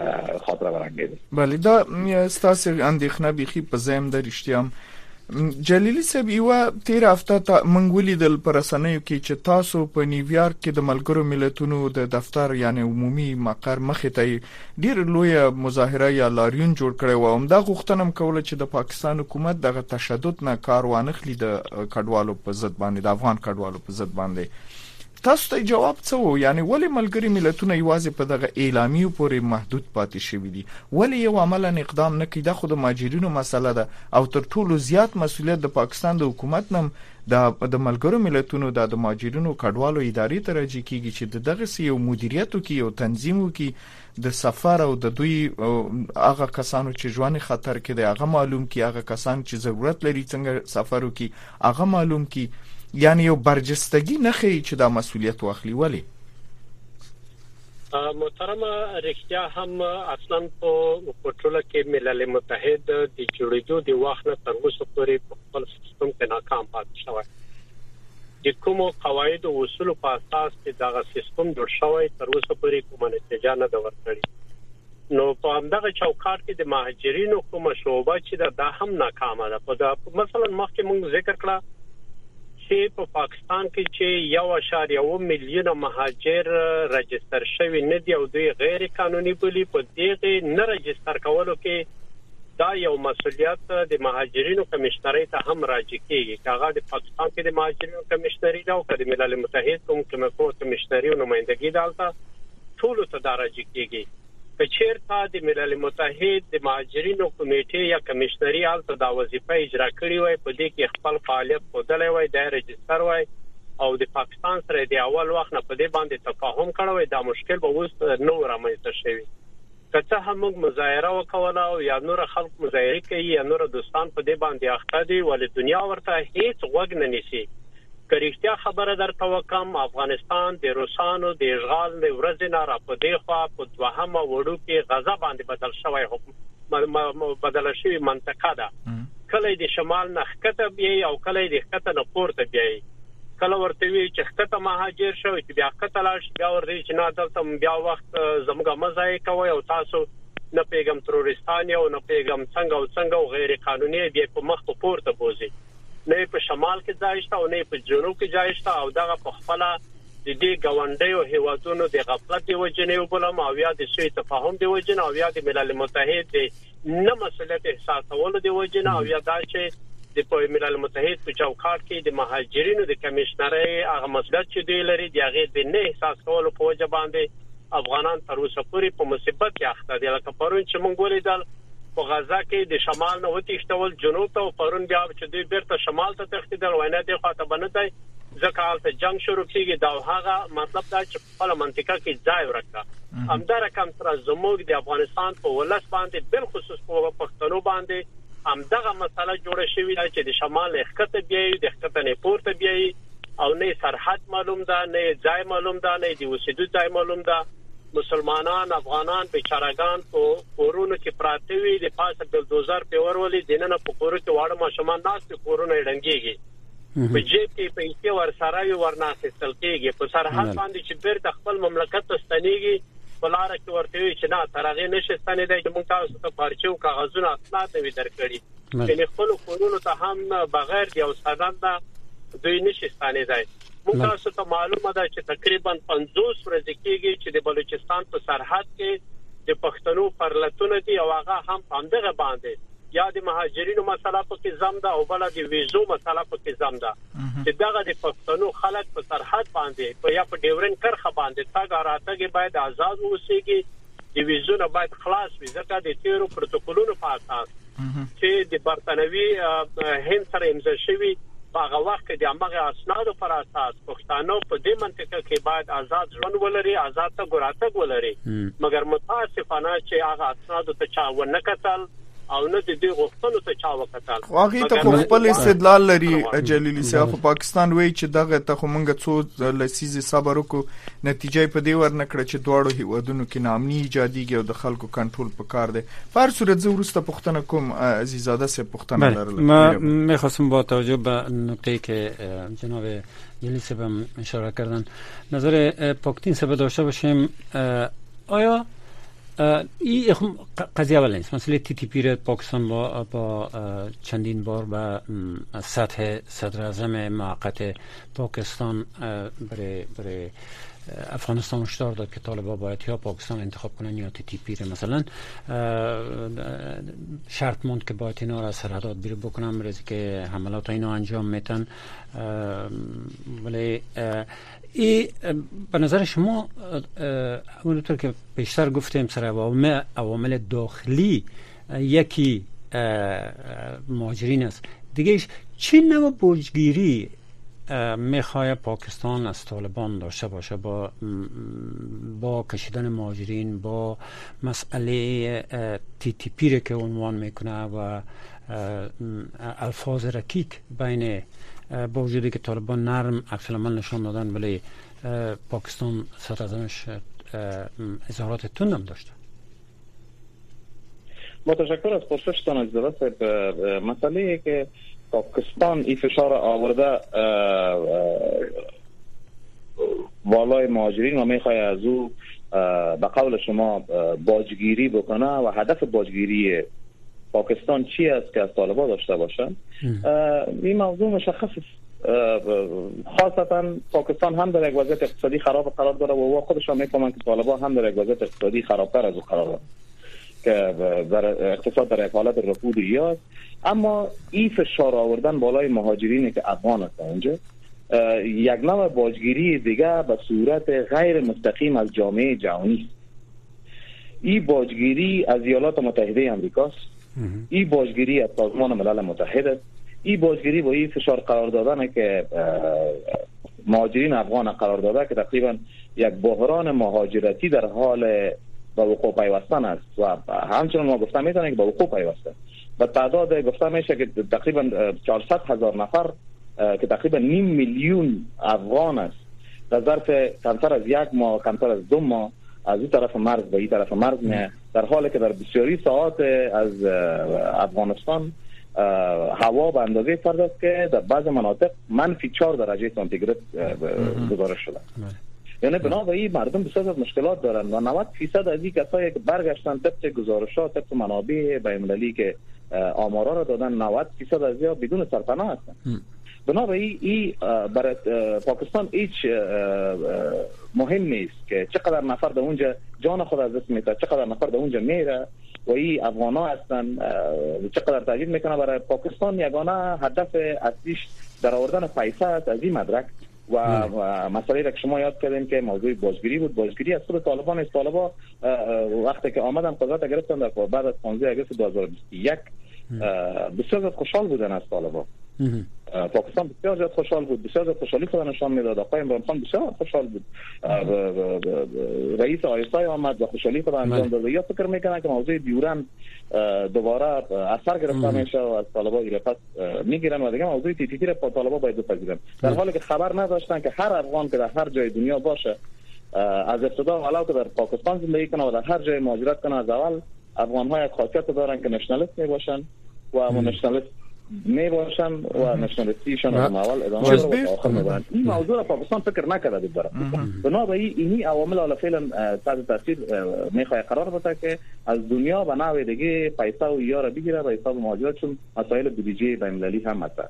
خاطره برانگیز. بله دا ستاسو اندېښنه بیخي په زم د رښتیا جلیلی صاحب یو تیر هفته تا منګولی دل پرسنیو کې چې تاسو په نیویارک کې د ملګرو ملتونو د دفتر یعنی عمومي مقر مخې ته ډیر لوی مظاهره یا لاریون جوړ کړی و. هم دا غوښتنه کوله چې د پاکستان حکومت دغه تشدد نه کار وانخلي د کډوالو په ضد باندې د افغان کډوالو په ضد باندې. تاسو ته جواب څه وو؟ یعنی ولی ملګری ملتونه یوازې په دغه اعلامیو پورې محدود پاتې شوي دي؟ ولی یو عملا اقدام نه کوي؟ دا خو د مهاجرینو مسله ده او تر ټولو زیات مسؤلیت د پاکستان د حکومت نم د ملګرو ملتونو د مهاجرینو کډوالو ادارې ته راځي کیږي چې دغه سی یو مدیریت کوي او تنظیم کوي د سفر او د دوی هغه کسانو چې ژوند خطر کې دی هغه معلوم کی، هغه کسان چې ضرورت لري څنګه سفر وکړي هغه معلوم کی، یعنی یو برجستګي نه خي چې دا مسؤلیت واخلي. ولی محترمه رښتیا هم اصلا په ټوله کې ملل متحد د جوړېدو د وخت نه تر اوسه پورې په خپل سیستم کې ناکام پاتې شوی. د کومو قواعد او اصول په اساس چې دا سیستم جوړ شوی تر اوسه پورې کومه نتیجه نه ده ورکړې. نو په همدغه چوکاټ کې د مهاجرینو کومه شعبه چې دا هم ناکامه ده. په مثلا مخکې موږ ذکر کړه چې په پاکستان کې چې یو اشاریه اوه میلیونه مهاجر رجستر شوي نه دي او دوی غیر قانوني بولی. په دغه نه رجستر کولو کې دا یو مسؤلیت د مهاجرینو کمشنري ته هم راځي کېږي. هغه د پاکستان کې د مهاجرینو کمشنري دا او د ملل متحد کوم کوم کمشنري او نمائندګي دالته ټول ته دا راځي کېږي. که چیرته د ملل متحد د مهاجرینو کمیټې یا کمشنري الته دا وظیفه اجرا کړې وای، په دې کې خپل فعالیت خودلې وای، د رجستر وای او د پاکستان سره د اول وخت نه په دې باندې تفاهم کړو، دا مشکل به اوس نو رامنځته شي. کته هم مظاهره وکوله او یا نور خلک مظاهره کوي یا نور دوستان په دې باندې اخته دي، ولې دنیا ورته هیڅ وګ نه نیسي. کریختیا خبره درته وکم، افغانستان د روسانو د اشغال د ورځې نه را په دی خوا په دوهمه وړو کې غزا باندې بدل شوی حکم بدل شوی منطقه ده. کله د شمال نه ښکته بیایي او کله د ښکته نه پورته بیایي. کله ورته وی چې ښکته مهاجر شوی چې بیا ښکته لاړ شي، بیا ورته چې نه دلته بیا وخت زموږ مزای کوي او تاسو نه پیغام ترورستان او نه پیغام څنګه او څنګه او غیر قانوني بیا په مخ په پورته بوزي. نه په شمال کې ځای شته او نه په جنوب کې ځای شته او دغه په خپل د دې غونډیو هیوادونو د غفلت دی وجنه وبلم او یا د سوی تفاهم دی وجنه او یا د ملل متحد دی نه مسؤلیت احساسول دی وجنه او یا دا چې د په ملل متحد په چوکاټ کې د مهاجرینو د کمشنري هغه مسؤلیت چې دی لري دی هغه د نه احساس کولو په وجه باندې افغانان تر اوسه پورې په مصیبت کې اخته دي. لکه پرون چې مونږ ولیدل په غزا کې د شمال نه وتښتول جنوب ته او پرون بیا چې دوی بیرته شمال ته تښتیدل وینه دی خاطر بنته ځکه حالت جنگ شروع کیږي. دا هغه مطلب دا چې په منطقه کې ځای ورکړه. همدار کم تر زموږ د افغانستان په ولس باندې بل خصوص په پښتنو باندې همدغه مسله جوړه شوې ده چې د شمال ښکته بیایي د ښکته نه پورته بیایي او نه سرحد معلوم ده، نه ځای معلوم ده، نه د اوسېدو ځای معلوم ده. مسلمانان افغانان بیچارهګان په کورونو کې پراته وي، د پاسه بلدوزر په ورولې دینه په کورو کې واړه ماشومان ناس په کورونو ډنګيږي، په جیب کې پیسې ورسره ورناسه تلکیږي. په سرحد باندې چې بیرته خپل مملکت ته ستنېږي بلاره کې ورته وي چې نه ترغه نشه ستنې دی، موږ تاسو ته پارچو کاغذونه اسناد وي درکړي چې خپل کورونو ته هم بغیر د اوسادان دا دوی نشه ستنې دی. موږ تاسو ته معلومه ده چې تقریبا پنځوس ورځې کېږي چې د بلوچستان په سرحد کې د پښتنو پرلتونه دي او هغه هم همدغه باندې یا د مهاجرینو مسله په کې زم ده او بل د ویزو مسله په کې زم ده چې دغه د پښتنو خلک په سرحد باندې په یا په ډیورن کرخه باندې تاګ راتګ باید آزاد اوسېږي، د ویزو نه باید خلاص وي ځکه د تیرو پروتوکولونو په اساس چې د برتنوي هند سره امضا شوی هغه وخت کې د هغه اسنادو پر اساس پښتانه په دې منطقه کې باید آزاد ژوند ولري، آزاد ته ګراتګ ولري. مګر متاسفانه چې هغه اسنادو ته چا ونه کتل او نه د دې غوښتنو ته چا وکتل. واقعي ته خپل استدلال لري جلیلی صاحب. پاکستان وایي چې دغه ته موږ څو لسیزې صبر وکړو، نتیجه په دې ور نه کړ چې دواړو هیوادونو کې نامني ایجاديږي او د خلکو کنټرول پکار دی. په هر صورت زه ورسته پښتنه کوم عزیزاده سه پښتنه لرله. ما میخواستم با توجه به نکته که جناب جلیلی صاحب اشاره کردن نظر پاکتین صاحب داشته باشیم. آیا این قضیه اول نیست، مسئله تی تی پی را پاکستان با, با چندین بار به سطح صدر اعظم موقت پاکستان برای برای افغانستان هشدار داد که طالبان باید یا پاکستان انتخاب کنن یا تی تی پی را مثلا شرط ماند که باید اینا را از سرحدات بیرون بکنن برای که حملات اینا انجام میتن. ولی ای به نظر شما همونطور که پیشتر گفتیم سر عوامل عوامل داخلی یکی مهاجرین است، دیگه چه نوع بوجگیری میخواد پاکستان از طالبان داشته باشه با با کشیدن مهاجرین، با مسئله تی تی پی که عنوان میکنه و الفاظ رکیک بین، با وجودی که طالبان نرم عکس العمل نشان دادن ولی پاکستان سر ازش اظهارات تند هم داشته. متشکر از پرسشتان از درست مسئله که پاکستان این فشار آورده والای مهاجرین و میخواد از او به قول شما باجگیری بکنه و هدف باجگیری پاکستان چی است که از طالبان داشته باشن. این موضوع مشخص است. خاصتا پاکستان هم در یک وضعیت اقتصادی خراب قرار داره و خودشان میفهمند که طالبان هم در یک وضعیت اقتصادی خرابتر از او قرار داره که در اقتصاد در یک حالت رکود ایاز. اما این فشار آوردن بالای مهاجرینی که افغان هستند اونجا یک نوع باجگیری دیگه به صورت غیر مستقیم از جامعه جهانی است. این باجگیری از ایالات متحده آمریکاست، این باجگیری از سازمان ملل متحد است، این باجگیری با این فشار قرار دادن که مهاجرین افغان قرار داده که تقریبا یک بحران مهاجرتی در حال به وقوع پیوستن است و همچنان ما گفته میتونه که به وقوع پیوسته. و تعداد گفته میشه که تقریبا چهارصد هزار نفر که تقریبا نیم میلیون افغان است در ظرف کمتر از یک ماه، کمتر از دو ماه از این طرف مرز به این طرف مرز میه، در حالی که در بسیاری ساعات از افغانستان هوا به اندازه فرد است که در بعض مناطق منفی چهار درجه سانتیگراد گزارش شده. یعنی بنابراین مردم بسیار از مشکلات دارن و نود درصد از این کسایی که برگشتن طبق گزارشات طبق منابع بین‌المللی که آمارا را دادن نود درصد از اینا بدون سرپناه هستن. بنابراین این برای پاکستان هیچ مهم نیست که چقدر نفر در اونجا جان خود از دست میده، چقدر نفر در اونجا میره و این افغانا هستن چقدر تاکید میکنه. برای پاکستان یگانه هدف اصلیش در آوردن پیسه است از این مدرک و, و مسئله را که شما یاد کردین که موضوع باجگیری بود. باجگیری از خود طالبان است. طالبان وقتی که آمدن قدرت گرفتن در بعد از پانزده آگوست دو هزار و بیست و یک بسیار خوشحال بودن از طالبان. پاکستان بسیار زیاد خوشحال بود، بسیار زیاد خوشحالی خود نشان میداد. آقای عمران خان بسیار خوشحال بود. رئیس آیسای آمد و خوشحالی خود انجام داد. یا فکر میکنه که موضوع دیورن دوباره اثر گرفته میشه و از طالبان ایره پس میگیرن و دیگه موضوع تی تی پی را طالبان باید بپذیرن، در حالی که خبر نداشتن که هر افغان که در هر جای دنیا باشه از ابتدا علاوه که در پاکستان زندگی کنه و در هر جای مهاجرت کنه، از اول افغان ها یک خاصیت دارن که نشنالیست می باشن و نشنالیست می باشن و نشنالیستیشون از اول ادامه داره و آخر میبرن. این موضوع را پاکستان فکر نکرده داره. بنابراین اینی عوامل حالا فعلا تحت تاثیر میخواد قرار بده که از دنیا به نوع دیگه پیسه و یارا بگیره و حساب مهاجرت، چون مسائل بودجه بین‌المللی هم مطرح.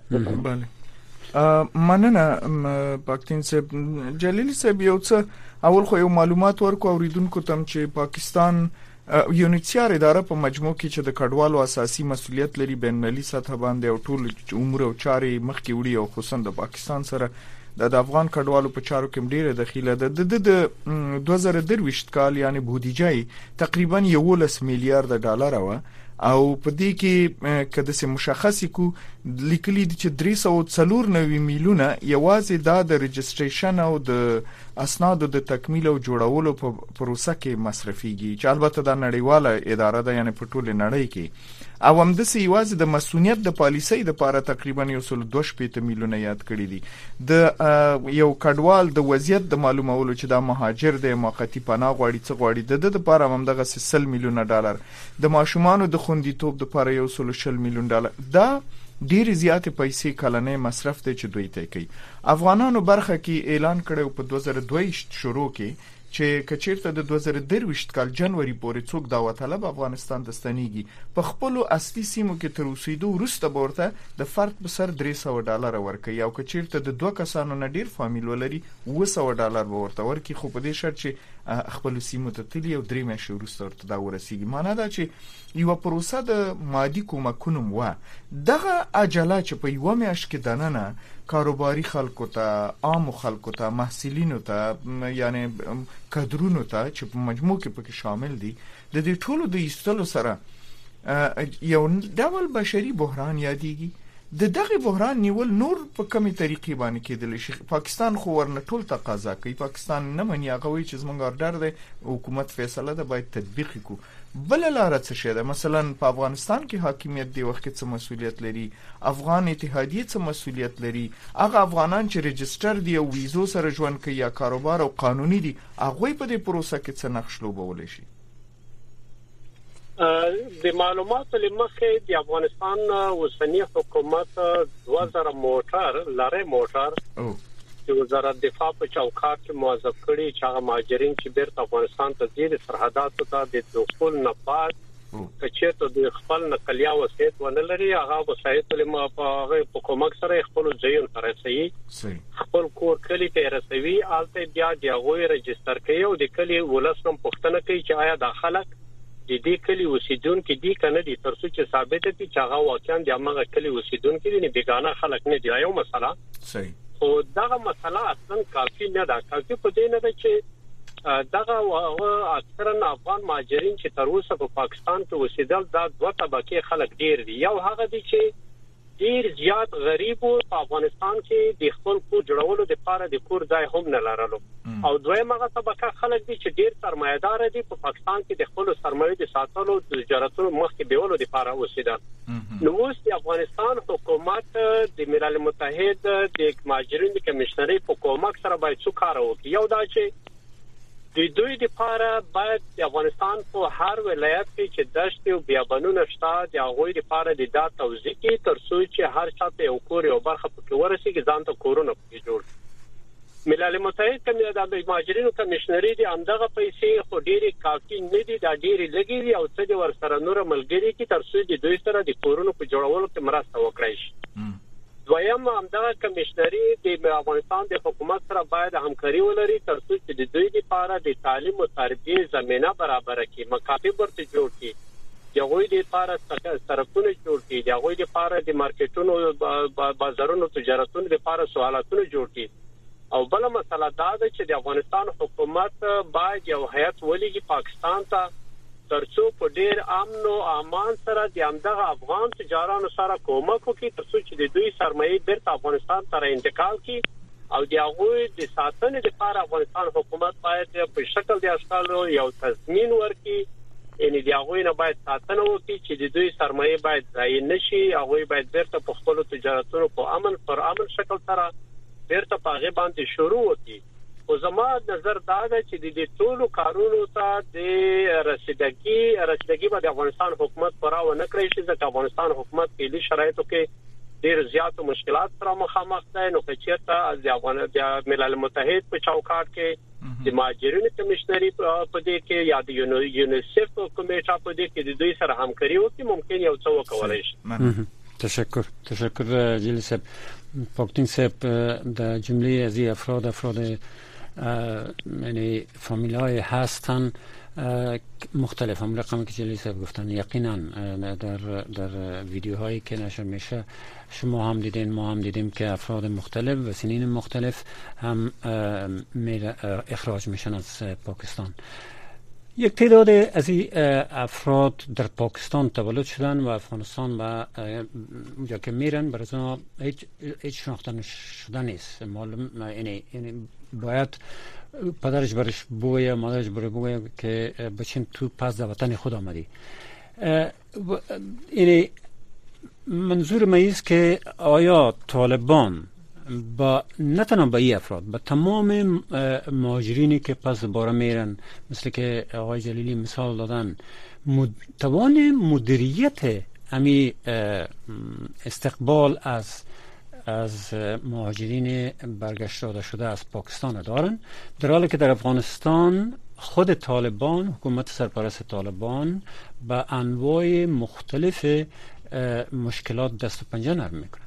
بله. مننه پاکتین صاحب. جلیلی صاحب یو څه اول خو یو معلومات ورکو اوریدونکو تم چې پاکستان یونیسیار اداره په مجموع کې چې د کډوالو اساسي مسولیت لري بین‌المللي سطح باندې او ټول امور او چارې مخکې وړي او خصوصا د پاکستان سره د افغان کډوالو په چارو کې ډیره دخیله ده. د دوه زره درویشت کال یعنی بودیجه تقریبا یولس میلیارډ ډالر و او په دې کې کده سه مشخصي کو لیکلي چې درې سوه څلور نوي میلیونه یوازې دا د رجستریشن او د اسنادو د تکمیل او جوړولو په پروسه کې مصرفيږي چې البته دا نړیواله اداره ده یعنی په ټوله نړۍ کې او هم د سی یوازې د مسؤلیت د پالیسۍ د لپاره تقریبا یو سل دوه شپږ میلیونه یاد کړی دي. د یو کډوال د وضعیت د معلومولو چې دا مهاجر دی موقتی پناه غواړي څه غواړي د د لپاره هم دغه سل میلیونه ډالر، د ماشومانو د خوندیتوب د لپاره یو سل شل میلیون ډالر. دا ډیر زیات پیسې کلنې مصرف ته چې دوی ته کوي. افغانانو برخه کې اعلان کړو په دوه زره دوه شروع کې چې کچیرته د دوه زره درویشت کال جنوري پورې څوک دعوت طلب افغانستان ته ستنیږي په خپل اصلي سیمو کې تر اوسېدو وروسته ورته د فرد په سر درې سوه ډالر ورکوي او کچیرته د دوه کسانو نه ډیر فامیل ولري اوه سوه ډالر به ورته ورکوي، خو په دې شرط چې خپل سیمو ته تللی او درې میاشتې وروسته ورته دا ورسیږي. معنا دا چې یو پروسه د مادي کومکونو و دغه عجله چې په یو میاشت کې دننه کاروباري خلکو ته، عام خلکو ته، محصلینو ته، یعنی کادرونو ته چې په مجموع کې پکې شامل دي، د دې ټولو د ایستلو سره یو ډول بشري بحران یادېږي د دغه بحران نیول نور په کومه طریقې باندې کېدل شي؟ پاکستان خو ورنه ټول تقاضا کوي، پاکستان نه مني، هغه وایي چې زموږ اردر دی، حکومت فیصله ده باید تطبیق کړو. بل لار څه شي ده؟ مثلا په افغانستان کې حاکمیت دی وخت څه مسؤلیت لري، افغان اتحادیه څه مسؤلیت لري، هغه افغانان چې رجستر دي او ویزو سره ژوند کوي یا کاروبار او قانوني دي، هغه په دې پروسه کې څه نقش لوبولی شي؟ د معلوماتو لمخې د افغانستان اوسنی حکومت دوه زره موټر لاره موټر چې وزارت دفاع په چوکاټ کې موظف کړي چې هغه مهاجرین چې بیرته افغانستان ته ځي د سرحداتو ته د دخول نه بعد کچېته د خپل نقلیه وسیت ونه لري، هغه وسایت لمه په هغه حکومت سره خپل ځایون ترسي خپل کور کلی ته رسوي، الته بیا د هغه رجستر کوي او د کلی ولسم پښتنه کوي چې آیا داخله د دې کلی اوسیدونکو دي کنه دي، ترڅو چې ثابت دي چې هغه واقعا د هغه کلی اوسیدونکو دي، نه بیگانه خلک نه دي. یو مسله صحیح خو دغه مسله اصلا کافي نه ده، کافي په دې نه ده چې دغه اکثرا افغان مهاجرین چې تر اوسه په پاکستان کې اوسېدل دا دوه طبقه خلک ډیر دي. یو هغه دي چې ډیر زیات غریب او په افغانستان کې د خپل کور جوړولو لپاره د کور ځای هم نه لرلو، او دویم هغه طبقه خلک دي چې ډیر سرمایه‌دار دي، په پاکستان کې د خپل سرمایې د ساتلو د تجارتونو مخکې دیولو لپاره اوسېدل. نو اوس د افغانستان حکومت د ملل متحد د مهاجرینو کمیشنري په کومک سره باید څه کار وکړي. یو دا چې د دوی لپاره باید د افغانستان په هر ولایت کې چې دشت او بیابانونه شته د هغوی لپاره د دا توزیع کې ترڅو چې هر چاته یو کور یو برخه پکې ورسیږي، ځان ته کورونه پکې جوړ. ملل متحد کمیټه د مهاجرینو کمیشنري دي همدغه پیسې خو ډېری کافي نه دي، دا ډېری لګي دي او څه د ورسره نور ملګری کې ترڅو د دوی سره د کورونو په جوړولو کې مرسته وکړي شي. دویم همدغه کمیشنري د افغانستان د حکومت سره باید همکاري ولري ترڅو چې د دوی لپاره د تعلیم او تربیه زمينه برابر کړي، مکاتب ورته جوړ کړي، دغه لپاره سرکونه جوړ کړي، دغه لپاره د مارکیټونو بازارونو تجارتونو لپاره سوالاتونه جوړ کړي. او بل مسله دا ده چې د افغانستان حکومت باید یو هیئت ولېږي پاکستان ته ترڅو په ډیر امن او امان سره د همدغه افغان تجارانو سره کومک وکړي ترڅو چې د دوی سرمایې بیرته افغانستان ته انتقال کړي او د هغوی د ساتنې لپاره افغانستان حکومت باید په شکل د اشکالو یو تضمین ورکړي، یعنی د هغوی نه باید ساتنه وکړي چې د دوی سرمایې باید ضایع نشي، هغوی باید بیرته په خپل تجارتونو په امن پر امن شکل سره بیرته په هغه باندې شروع وکړي. او زما نظر دا ده چې د دې ټولو کارونو ته د رسیدګي رسیدګي به د افغانستان حکومت پراو نه کړی شي، ځکه افغانستان حکومت په دې شرایطو کې ډېر زیات مشکلات سره مخامخ دی. نو چې د افغان د ملل متحد په چوکاټ کې د مهاجرینو کمیشنري په دې کې یا د یونیسف کمیټه په دې کې د دوی سره همکاري وکړي، ممکن یو څه وکولای شي. تشکر تشکر جلیل صاحب. پاکتین صاحب در جمله از این افراد افراد یعنی فامیلای هستن مختلف، هم رقمی که جلیل صاحب گفتن یقینا در در ویدیوهایی که نشر میشه شما هم دیدین ما هم دیدیم که افراد مختلف و سنین مختلف هم اخراج میشن از پاکستان. یک تعداد از این افراد در پاکستان تولد شدن و افغانستان و اونجا که میرن برای اونا هیچ هیچ شناخته شده نیست. معلوم یعنی یعنی باید پدرش برش بگویه مادرش برش بگویه که بچین تو پس در وطن خود آمدی. یعنی منظور من است که آیا طالبان با نه تنها با این افراد با تمام مهاجرینی که پس دوباره میرن مثل که آقای جلیلی مثال دادن مد... توان مدیریت امی استقبال از از مهاجرین برگشت داده شده از پاکستان دارن، در حالی که در افغانستان خود طالبان حکومت سرپرست طالبان با انواع مختلف مشکلات دست و پنجه نرم میکنن.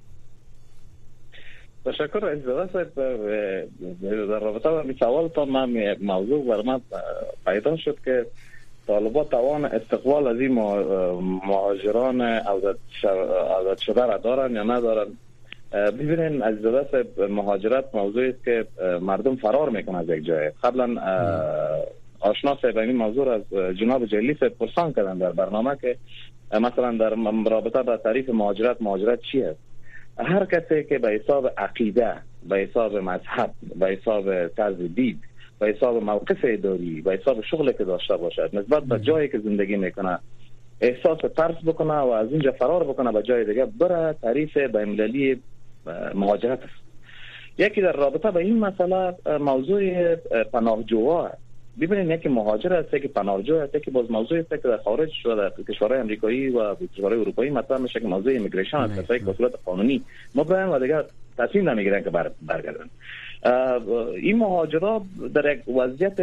تشکر عزیزاده صاحب. در رابطه با سوالتان من موضوع بر من پیدا شد که طالبان توان استقبال از این مهاجران آزاد شده را دارن یا ندارن. ببینین عزیزاده صاحب، مهاجرت موضوعی است که مردم فرار میکنن از یک جای. قبلا آشنا صاحب این موضوع از جناب جلیلی صاحب پرسان کردن در برنامه که مثلا در رابطه با تعریف مهاجرت، مهاجرت چی است؟ هر کسی که به حساب عقیده، به حساب مذهب، به حساب طرز دید، به حساب موقف اداری، به حساب شغلی که داشته باشد نسبت به جایی که زندگی میکنه احساس ترس بکنه و از اونجا فرار بکنه به جای دیگه بره، تعریف بین‌المللی مهاجرت است. یکی در رابطه با این مسئله موضوع پناهجوها است. ببینید یکی مهاجر است، یکی پناهجو است، یکی باز موضوع است که در خارج شده کشورهای آمریکایی و کشورهای اروپایی مطرح میشه که موضوع ایمیگریشن است، کسایی که به صورت قانونی مبرم و دیگه تصمیم نمیگیرن که بر برگردن. این مهاجرا در یک وضعیت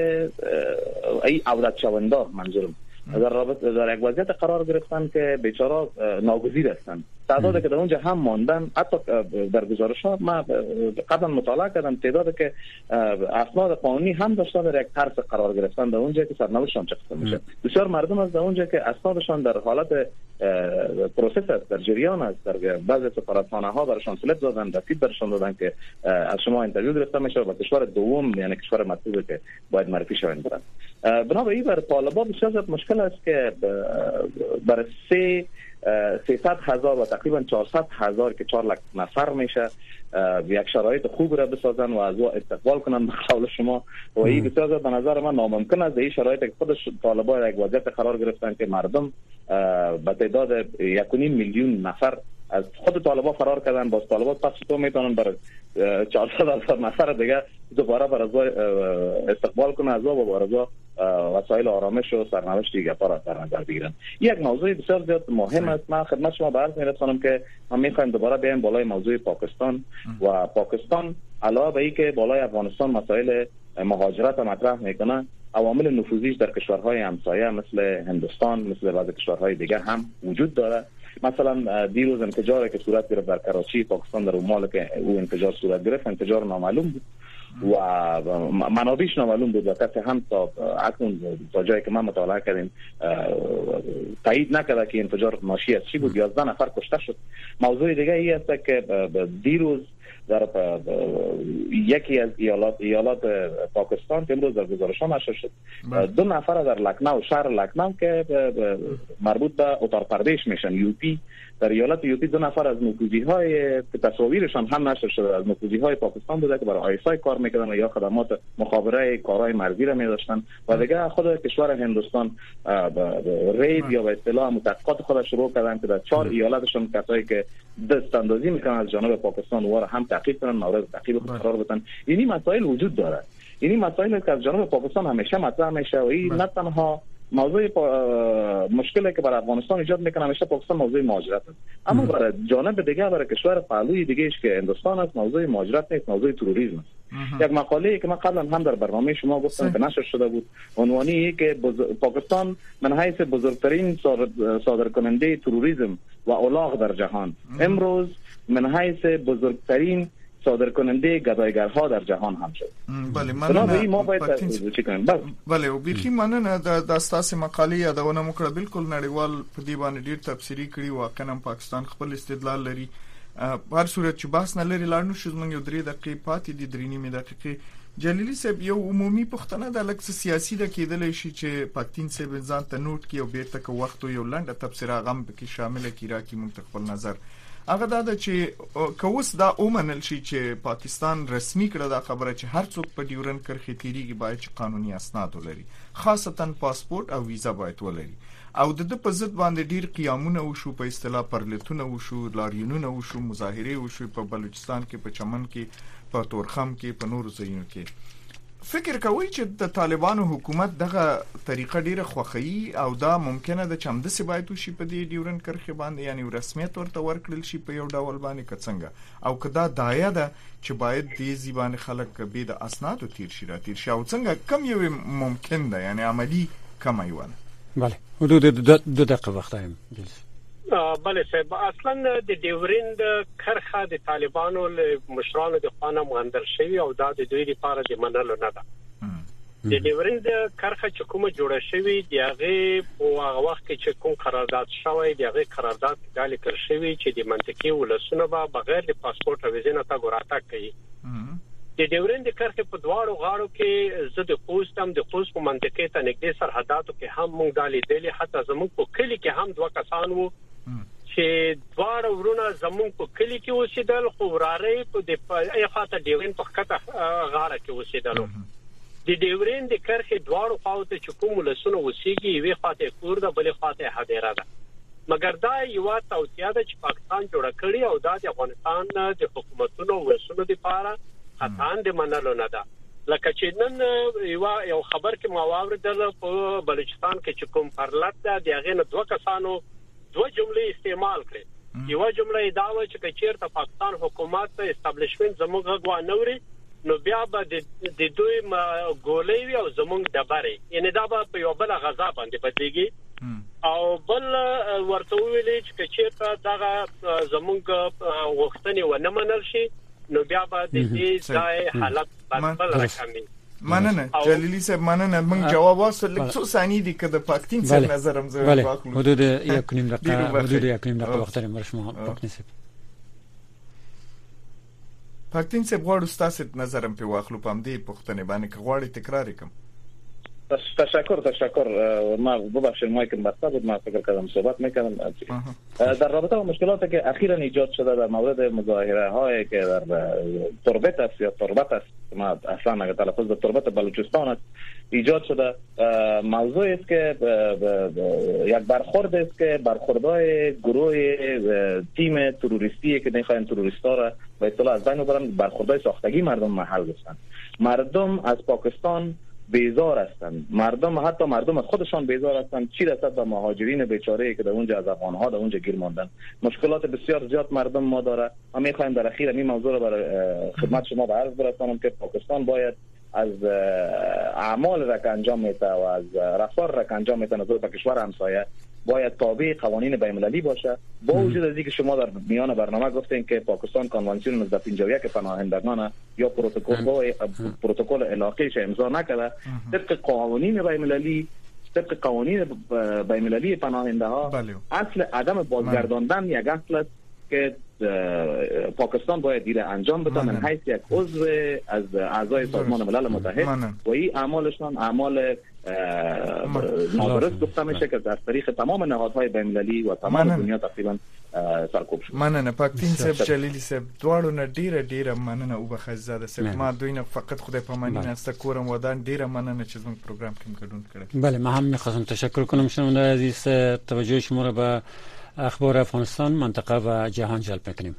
ای عودت شونده منظورم در رابطه در یک وضعیت قرار گرفتن که بیچاره ناگزیر هستند. تعدادی که در اونجا هم ماندن، حتی در گزارش‌ها ما قبلا مطالعه کردم تعدادی که اسناد قانونی هم داشتن در یک طرز قرار گرفتن در اونجا که سرنوشتشان چه قسم میشه. بسیار مردم از در اونجا که اسنادشان در حالت پروسس است، در جریان است، در بعضی سفارتخانه‌ها برشان سلب دادن، رسید برشان دادن که از شما اینترویو گرفته میشه و کشور دوم یعنی کشور مطلوبه که باید معرفی شوند برن. بنابراین بر طالبان بسیار زیاد مشکل است که بر سه سیصد هزار و تقریبا چهارصد هزار که چهار لک نفر میشه یک شرایط خوب را بسازن و از او استقبال کنن به قول شما و این بسیار به نظر من ناممکن است. این شرایط که خودش طالبان یک وضعیت قرار گرفتن که مردم به تعداد یک و نیم میلیون نفر از خود طالبان فرار کردن، باز طالبان پس تو میتونن بر چهارصد هزار نفر دیگه دوباره بر از استقبال کنن از او و بر از وسایل آرامش و سرنوشت دیگه را در نظر بگیرن. یک موضوع بسیار زیاد مهم است. من خدمت شما به عرض میرسانم که ما میخوایم دوباره بیایم بالای موضوع پاکستان و پاکستان علاوه بر اینکه بالای افغانستان مسائل مهاجرت مطرح میکنه، عوامل نفوذیش در کشورهای همسایه مثل هندوستان، مثل بعضی کشورهای دیگه هم وجود داره. مثلا دیروز انفجاری که صورت گرفت در کراچی پاکستان در اون مال که او انفجار صورت گرفت انفجار نامعلوم بود و منابعش نامعلوم بود و کسی هم تا اکنون تا جایی که ما مطالعه کردیم تایید نکرده که انفجار ناشی از چی بود. یازده نفر کشته شد. موضوع دیگه ای است که دیروز در یکی از ایالات ایالات پاکستان که امروز در گزارش‌ها نشر شد دو نفر در لکنو شهر لکنو که مربوط به اتار پردیش میشن یوپی، در ایالت یوپی دو نفر از نفوذی‌های تصاویرشان هم نشر شده از نفوذی‌های پاکستان بوده که برای آی اس آی کار میکردن و یا خدمات مخابره کارهای مرزی را می‌داشتن و دیگه خود کشور هندوستان رید یا به اصطلاح متحققات خودش شروع کردن که در چهار ایالتشون کسایی که دست اندازی میکنن از جانب پاکستان و هم تعقیب کنن، مورد تعقیب قرار بدن. اینی مسائل وجود داره. اینی مسائلی که از جانب پاکستان همیشه مطرح میشه و این نه تنها موضوع مشکلی که برای افغانستان ایجاد میکنه همیشه پاکستان موضوع مهاجرت است، اما برای جانب دیگه برای کشور پهلوی دیگه اش که هندوستان است موضوع مهاجرت نیست، موضوع تروریسم است. یک مقاله که من قبلا هم در برنامه شما گفتم که نشر شده بود عنوانی که پاکستان من حیث بزرگترین صادر کننده تروریسم و الاغ در جهان امروز من حیث بزرگترین صادر کننده گدایگرها در جهان هم شد. بله مننه. ما باید چی کنیم؟ بله او بیخي مننه د داستاسه مقاله یادونه مکړه بالکل نړیوال په دې باندې ډیر تفسیری کړي واقعا پاکستان خپل استدلال لري. په هر صورت چې بحث نه لري لاړ نو شو موږ یو درې دقیقې پاتې دي درې نیمه دقیقې. جلیلی صاحب یو عمومي پښتنه د لکه سیاسي د کېدل شي چې پاکستان صاحب ځان ته نوٹ کې او بیرته کو وخت یو لنډه تفسیر غم کې شامل کړي راکې منتخب نظر هغه دا چې کوس دا اومنل شي چې پاکستان رسمي کړه دا خبره چې هر څوک په ډیورن کرخې تیریږي باید چې قانوني اسناد ولري، خاصتا پاسپورت او ویزا باید ولري. او د په ضد باندې ډیر قیامونه وشو، په اصطلاح پرلتونه وشو، لاریونونه وشو، مظاهره وشو په بلوچستان کې، په چمن کې، په تورخم کې، په نورو ځایونو کې. فکر کوي چې د طالبانو حکومت دغه طریقه ډیره خوخی او دا ممکنه ده چې هم د سبایت وشي په دې ډیورن کرخه باندې، یعنی رسمیت ورته ورکړل شي په یو ډول باندې کڅنګ او کدا دایا ده چې باید دې ځبان خلک به د اسناد تیر شي را تیر شي او څنګه کم یو ممکن ده، یعنی عملی کم ایوان. بله حدود دو دقیقه وخت ایم. بله صاحب اصلا د ډیورند کرخه د طالبانو له مشرانو د خانه مهندل شوی او دا د دوی لپاره د منلو نه ده. د ډیورند کرخه چې کومه جوړه شوی دی هغه په هغه وخت کې چې کوم قرارداد شوی دی هغه قرارداد د لیکل شوی چې د منطقي ولسونه به بغیر د پاسپورت او ویزې نه تا ګوراتک کوي د ډیورند کرښې په دواړو غاړو کې زه د خوست هم د خوست په منطقه ته نږدې سرحداتو کې هم موږ دالې دلی حتی زموږ په کلی کې هم دوه کسان وو چې دواړه ورونه زموږ په کلی کې اوسېدل خو وراره په د ای خاطر ډیورند په خطه غاړه کې اوسېدل د ډیورند کرښې دواړو خواته چې کوم لسونه اوسېږي وی خاطر کور ده بلې خاطر هدیره ده مګر دا یو توصیه ده چې پاکستان جوړ کړی او دا د افغانستان د حکومتونو ورسونو لپاره خطان د منلو نه ده لکه چې نن یو یو خبر کې ما واوریدل په بلوچستان کې چې کوم پرلط ده د هغه نه دوه کسانو دوه جملې استعمال کړې یو جمله دا و چې چیرته پاکستان حکومت ته استابلیشمنت زموږ غوا نوري نو بیا به د دوی ګولې وي او زموږ دبرې یعنی دا به په یو بل غزا باندې بدلېږي او بل ورته ویلې چې چیرته دا زموږ وختنی و نه منل شي نو بیا به د دې ځای حالت بدل راکمي مننه جلیلی صاحب مننه من جواب واسه لږ څو ثانیې دي که د پاکستان څخه نظرم زه واخلم حدود یک نیم دقیقه حدود یک نیم دقیقه وخت لرم شما پاکستان صاحب پاکستان صاحب غواړو ستاسو نظرم په واخلو پام دی پښتنه باندې که غواړي تکرار کوم تشکر تشکر ما ببخشید مایکم بسته بود ما فکر کردم صحبت میکردم در رابطه با مشکلاتی که اخیراً ایجاد شده در مورد مظاهره هایی که در تربت است یا تربت است ما اصلا اگر تلفظ به تربت بلوچستان است ایجاد شده موضوع است که یک برخورد است که برخوردهای گروه تیم تروریستی که میخواین تروریستا را به اصطلاح از بین ببرن برخوردهای ساختگی مردم محل هستند مردم از پاکستان بیزار هستند مردم حتی مردم از خودشان بیزار هستند چی رسد به مهاجرین بیچاره که در اونجا از افغان‌ها در اونجا گیر ماندن مشکلات بسیار زیاد مردم ما داره ما می‌خوایم در اخیر این موضوع رو برای خدمت شما به عرض برسانم که پاکستان باید از اعمال را که انجام میده و از رفتار را که انجام میده نظر به کشور همسایه باید تابع قوانین بین‌المللی باشه با وجود از اینکه شما در میان برنامه گفتین که پاکستان کنوانسیون نهصد و پنجاه و یک پناهندگان یا پروتکل پروتکل علاقه‌اش امضا نکرده طبق قوانین بین‌المللی طبق قوانین بین‌المللی پناهنده ها اصل عدم بازگرداندن یک اصل است که پاکستان باید دیره انجام بده من حیث یک عضو از اعضای سازمان ملل متحد و این اعمالشان اعمال نادرست گفته میشه که در طریق تمام نهادهای بین‌المللی و تمام دنیا تقریبا سرکوب شد. مننه پاکستان صاحب جلیلی صاحب دواړو نه ډیره ډیره مننه او بخزاده صاحب ما دوی نه فقط خدای پامانی نسته کورم ودان ډیره مننه چې زموږ پروګرام کې ګډون کړی. بله ما هم می‌خواستم تشکر کنم شنونده عزیز توجه شما را به اخبار افغانستان منطقه و جهان جلب می‌کنیم.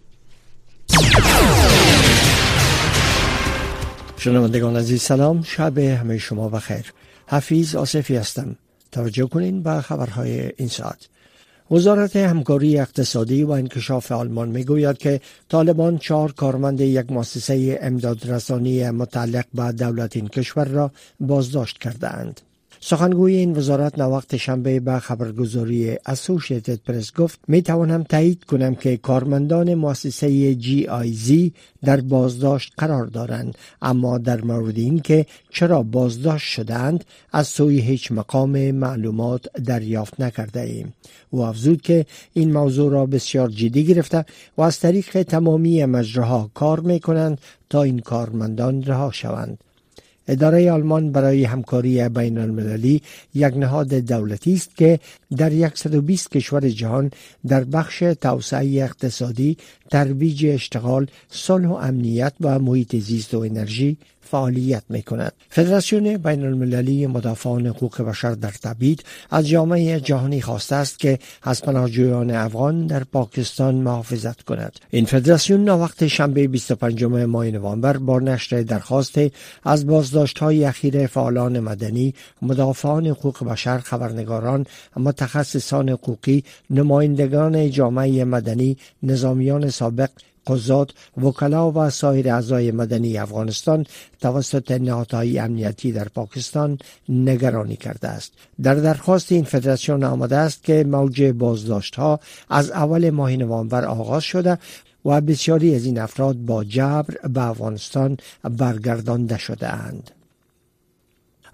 شنوندگان عزیز سلام شب همه شما بخیر. حفیظ آصفی هستم. توجه کنین به خبرهای این ساعت. وزارت همکاری اقتصادی و انکشاف آلمان میگوید که طالبان چهار کارمند یک مؤسسه امدادرسانی متعلق به دولت این کشور را بازداشت کردند. سخنگوی این وزارت نوقت شنبه به خبرگزاری اسوشیتد پرس گفت می توانم تایید کنم که کارمندان مؤسسه جی آی زی در بازداشت قرار دارند، اما در مورد این که چرا بازداشت شدند از سوی هیچ مقام معلومات دریافت نکرده ایم. او افزود که این موضوع را بسیار جدی گرفته و از طریق تمامی مجراها کار می کنند تا این کارمندان رها شوند. اداره آلمان برای همکاری بین المللی یک نهاد دولتی است که در صد و بیست کشور جهان در بخش توسعه اقتصادی، ترویج اشتغال، صلح و امنیت و محیط زیست و انرژی فعالیت می‌کند. فدراسیون بین المللی مدافعان حقوق بشر در تبعید از جامعه جهانی خواسته است که از پناهجویان افغان در پاکستان محافظت کند. این فدراسیون نوقت شنبه بیست و پنجم ماه نوامبر با نشر درخواست از بازداشت‌های اخیر فعالان مدنی، مدافعان حقوق بشر، خبرنگاران، متخصصان حقوقی، نمایندگان جامعه مدنی، نظامیان سابق، قضات، وکلا و سایر اعضای مدنی افغانستان توسط نهادهای امنیتی در پاکستان نگرانی کرده است. در درخواست این فدراسیون آمده است که موج بازداشت‌ها از اول ماه نوامبر آغاز شده و بسیاری از این افراد با جبر به افغانستان برگردانده شده اند.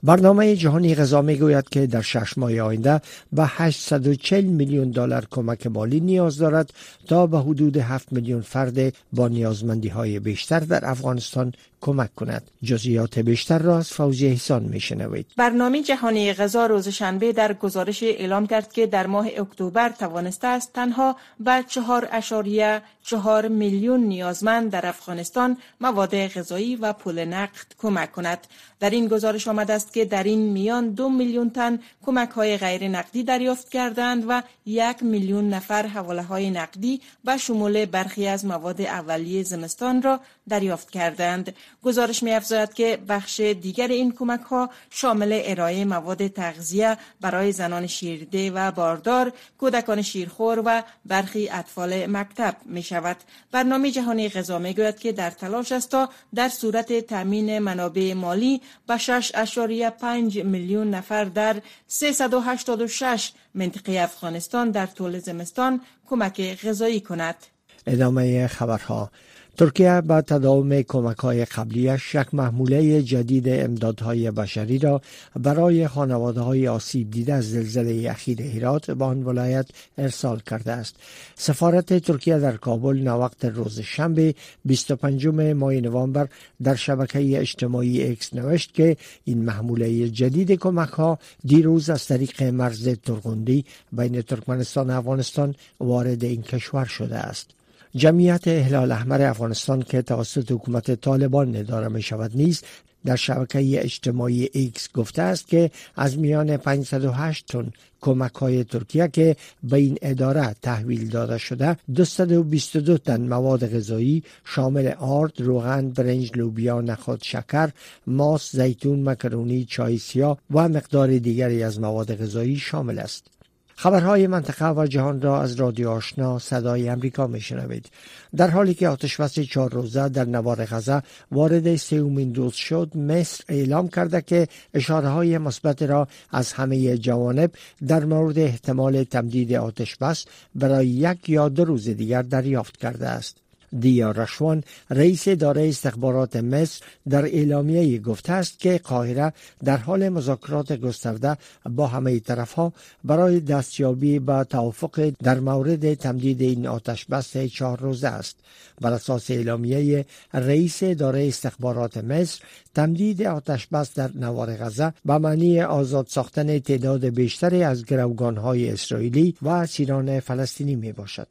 برنامه جهانی غذا میگوید که در شش ماه آینده به هشتصد و چهل میلیون دلار کمک مالی نیاز دارد تا به حدود هفت میلیون فرد با نیازمندی های بیشتر در افغانستان کمک کند. جزئیات بیشتر را از فوزیه احسان میشنوید. برنامه جهانی غذا روز شنبه در گزارش اعلام کرد که در ماه اکتبر توانسته است تنها به چهار اشاریه چهار میلیون نیازمند در افغانستان مواد غذایی و پول نقد کمک کند. در این گزارش آمده است که در این میان دو میلیون تن کمک های غیر نقدی دریافت کردند و یک میلیون نفر حواله های نقدی به شمول برخی از مواد اولیه زمستان را دریافت کردند. گزارش می افزاید که بخش دیگر این کمک ها شامل ارائه مواد تغذیه برای زنان شیرده و باردار، کودکان شیرخور و برخی اطفال مکتب می شود. برنامه جهانی غذا می گوید که در تلاش است تا در صورت تامین منابع مالی به شش اشاریه پنج میلیون نفر در سیصد و هشتاد و شش منطقه افغانستان در طول زمستان کمک غذایی کند. ادامه خبرها. ترکیه با تداوم کمک‌های قبلیش یک محموله جدید امدادهای بشری را برای خانواده‌های آسیب دیده از زلزله اخیر هرات به آن ولایت ارسال کرده است. سفارت ترکیه در کابل نوقت روز شنبه بیست و پنجم ماه نوامبر در شبکه اجتماعی ایکس نوشت که این محموله جدید کمک‌ها دیروز از طریق مرز ترغندی بین ترکمنستان و افغانستان وارد این کشور شده است. جمعیت هلال احمر افغانستان که توسط حکومت طالبان اداره می شود نیز در شبکه اجتماعی ایکس گفته است که از میان پانصد و هشت تن کمک های ترکیه که به این اداره تحویل داده شده دویست و بیست و دو تن مواد غذایی شامل آرد، روغن، برنج، لوبیا، نخود، شکر، ماست، زیتون، مکرونی، چای سیاه و مقدار دیگری از مواد غذایی شامل است. خبرهای منطقه و جهان را از رادیو آشنا صدای امریکا میشنوید. در حالی که آتشبس چهار روزه در نوار غزه وارد سومین روز شد، مصر اعلام کرده که اشاره‌های مثبت را از همه جوانب در مورد احتمال تمدید آتشبس برای یک یا دو روز دیگر دریافت کرده است. دیا رشوان رئیس اداره استخبارات مصر در اعلامیه گفته است که قاهره در حال مذاکرات گسترده با همه طرفها برای دستیابی به توافق در مورد تمدید این آتشبس چهار روزه است. بر اساس اعلامیه رئیس اداره استخبارات مصر، تمدید آتشبس در نوار غزه به معنی آزاد ساختن تعداد بیشتری از گروگان‌های اسرائیلی و اسیران فلسطینی می باشد.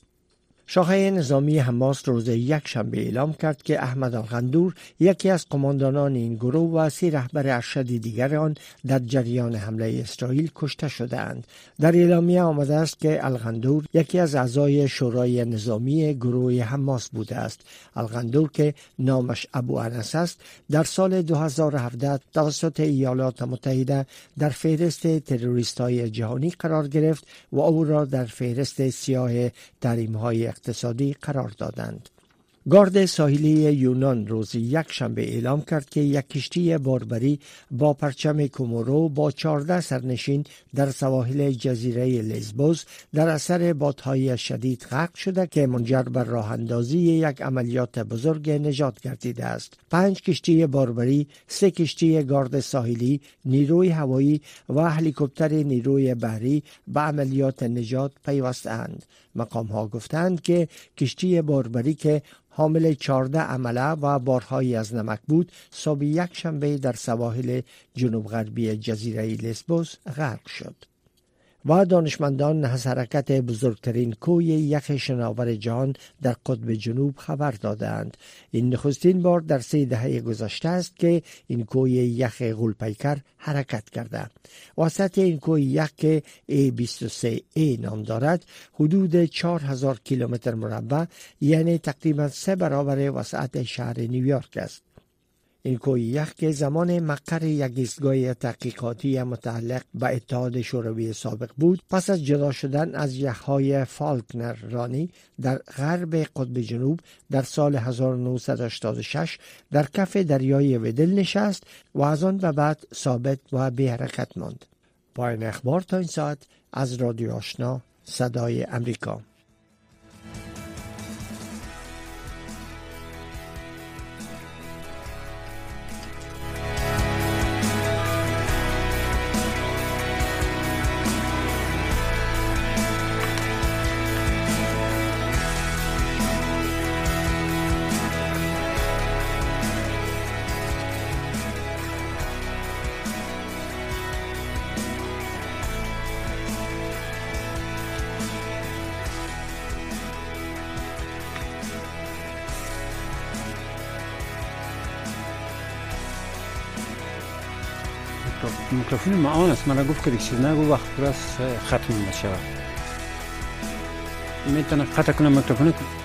شاخه نظامی حماس روز یک شنبه اعلام کرد که احمد الغندور یکی از قماندانان این گروه و سه رهبر ارشد دیگر آن در جریان حمله اسرائیل کشته شده‌اند. در اعلامیه آمده است که الغندور یکی از اعضای شورای نظامی گروه حماس بوده است. الغندور که نامش ابو انس است، در سال دو هزار و هفده توسط ایالات متحده در فهرست تروریست‌های جهانی قرار گرفت و او را در فهرست سیاه تحریم‌های اقتصادی قرار دادند. گارد ساحلی یونان روز یک شنبه اعلام کرد که یک کشتی باربری با پرچم کومورو با چهارده سرنشین در سواحل جزیره لزبوس در اثر بادهای شدید غرق شده که منجر به راه اندازی یک عملیات بزرگ نجات گردیده است. پنج کشتی باربری، سه کشتی گارد ساحلی، نیروی هوایی و هلیکوپتر نیروی بحری به عملیات نجات پیوستند. مقام ها گفتند که کشتی باربری که حامل چهارده عمله و بارهایی از نمک بود، صبح یک شنبه در سواحل جنوب غربی جزیره لسبوس غرق شد. و دانشمندان از حرکت بزرگترین کوه یخ شناور جهان در قطب جنوب خبر دادند. این نخستین بار در سه دهه گذشته است که این کوه یخ غول‌پیکر حرکت کرده. وسط این کوه یخ که ای بیست و سه ای نام دارد، حدود چهار هزار کیلومتر مربع، یعنی تقریبا سه برابر وسعت شهر نیویورک است. این کوه یخ که زمان مقر یک ایستگاه تحقیقاتی متعلق به اتحاد شوروی سابق بود، پس از جدا شدن از یخهای فالکنر رانی در غرب قطب جنوب در سال هزار و نهصد و هشتاد و شش در کف دریای ودل نشست و از آن به بعد ثابت و بی حرکت ماند. پایان اخبار تا این ساعت از رادیو آشنا صدای امریکا. میکروفون ما آن است. من گفت که چیز نگو وقت راست ختم میشه. میتونه قطع کنم میکروفون.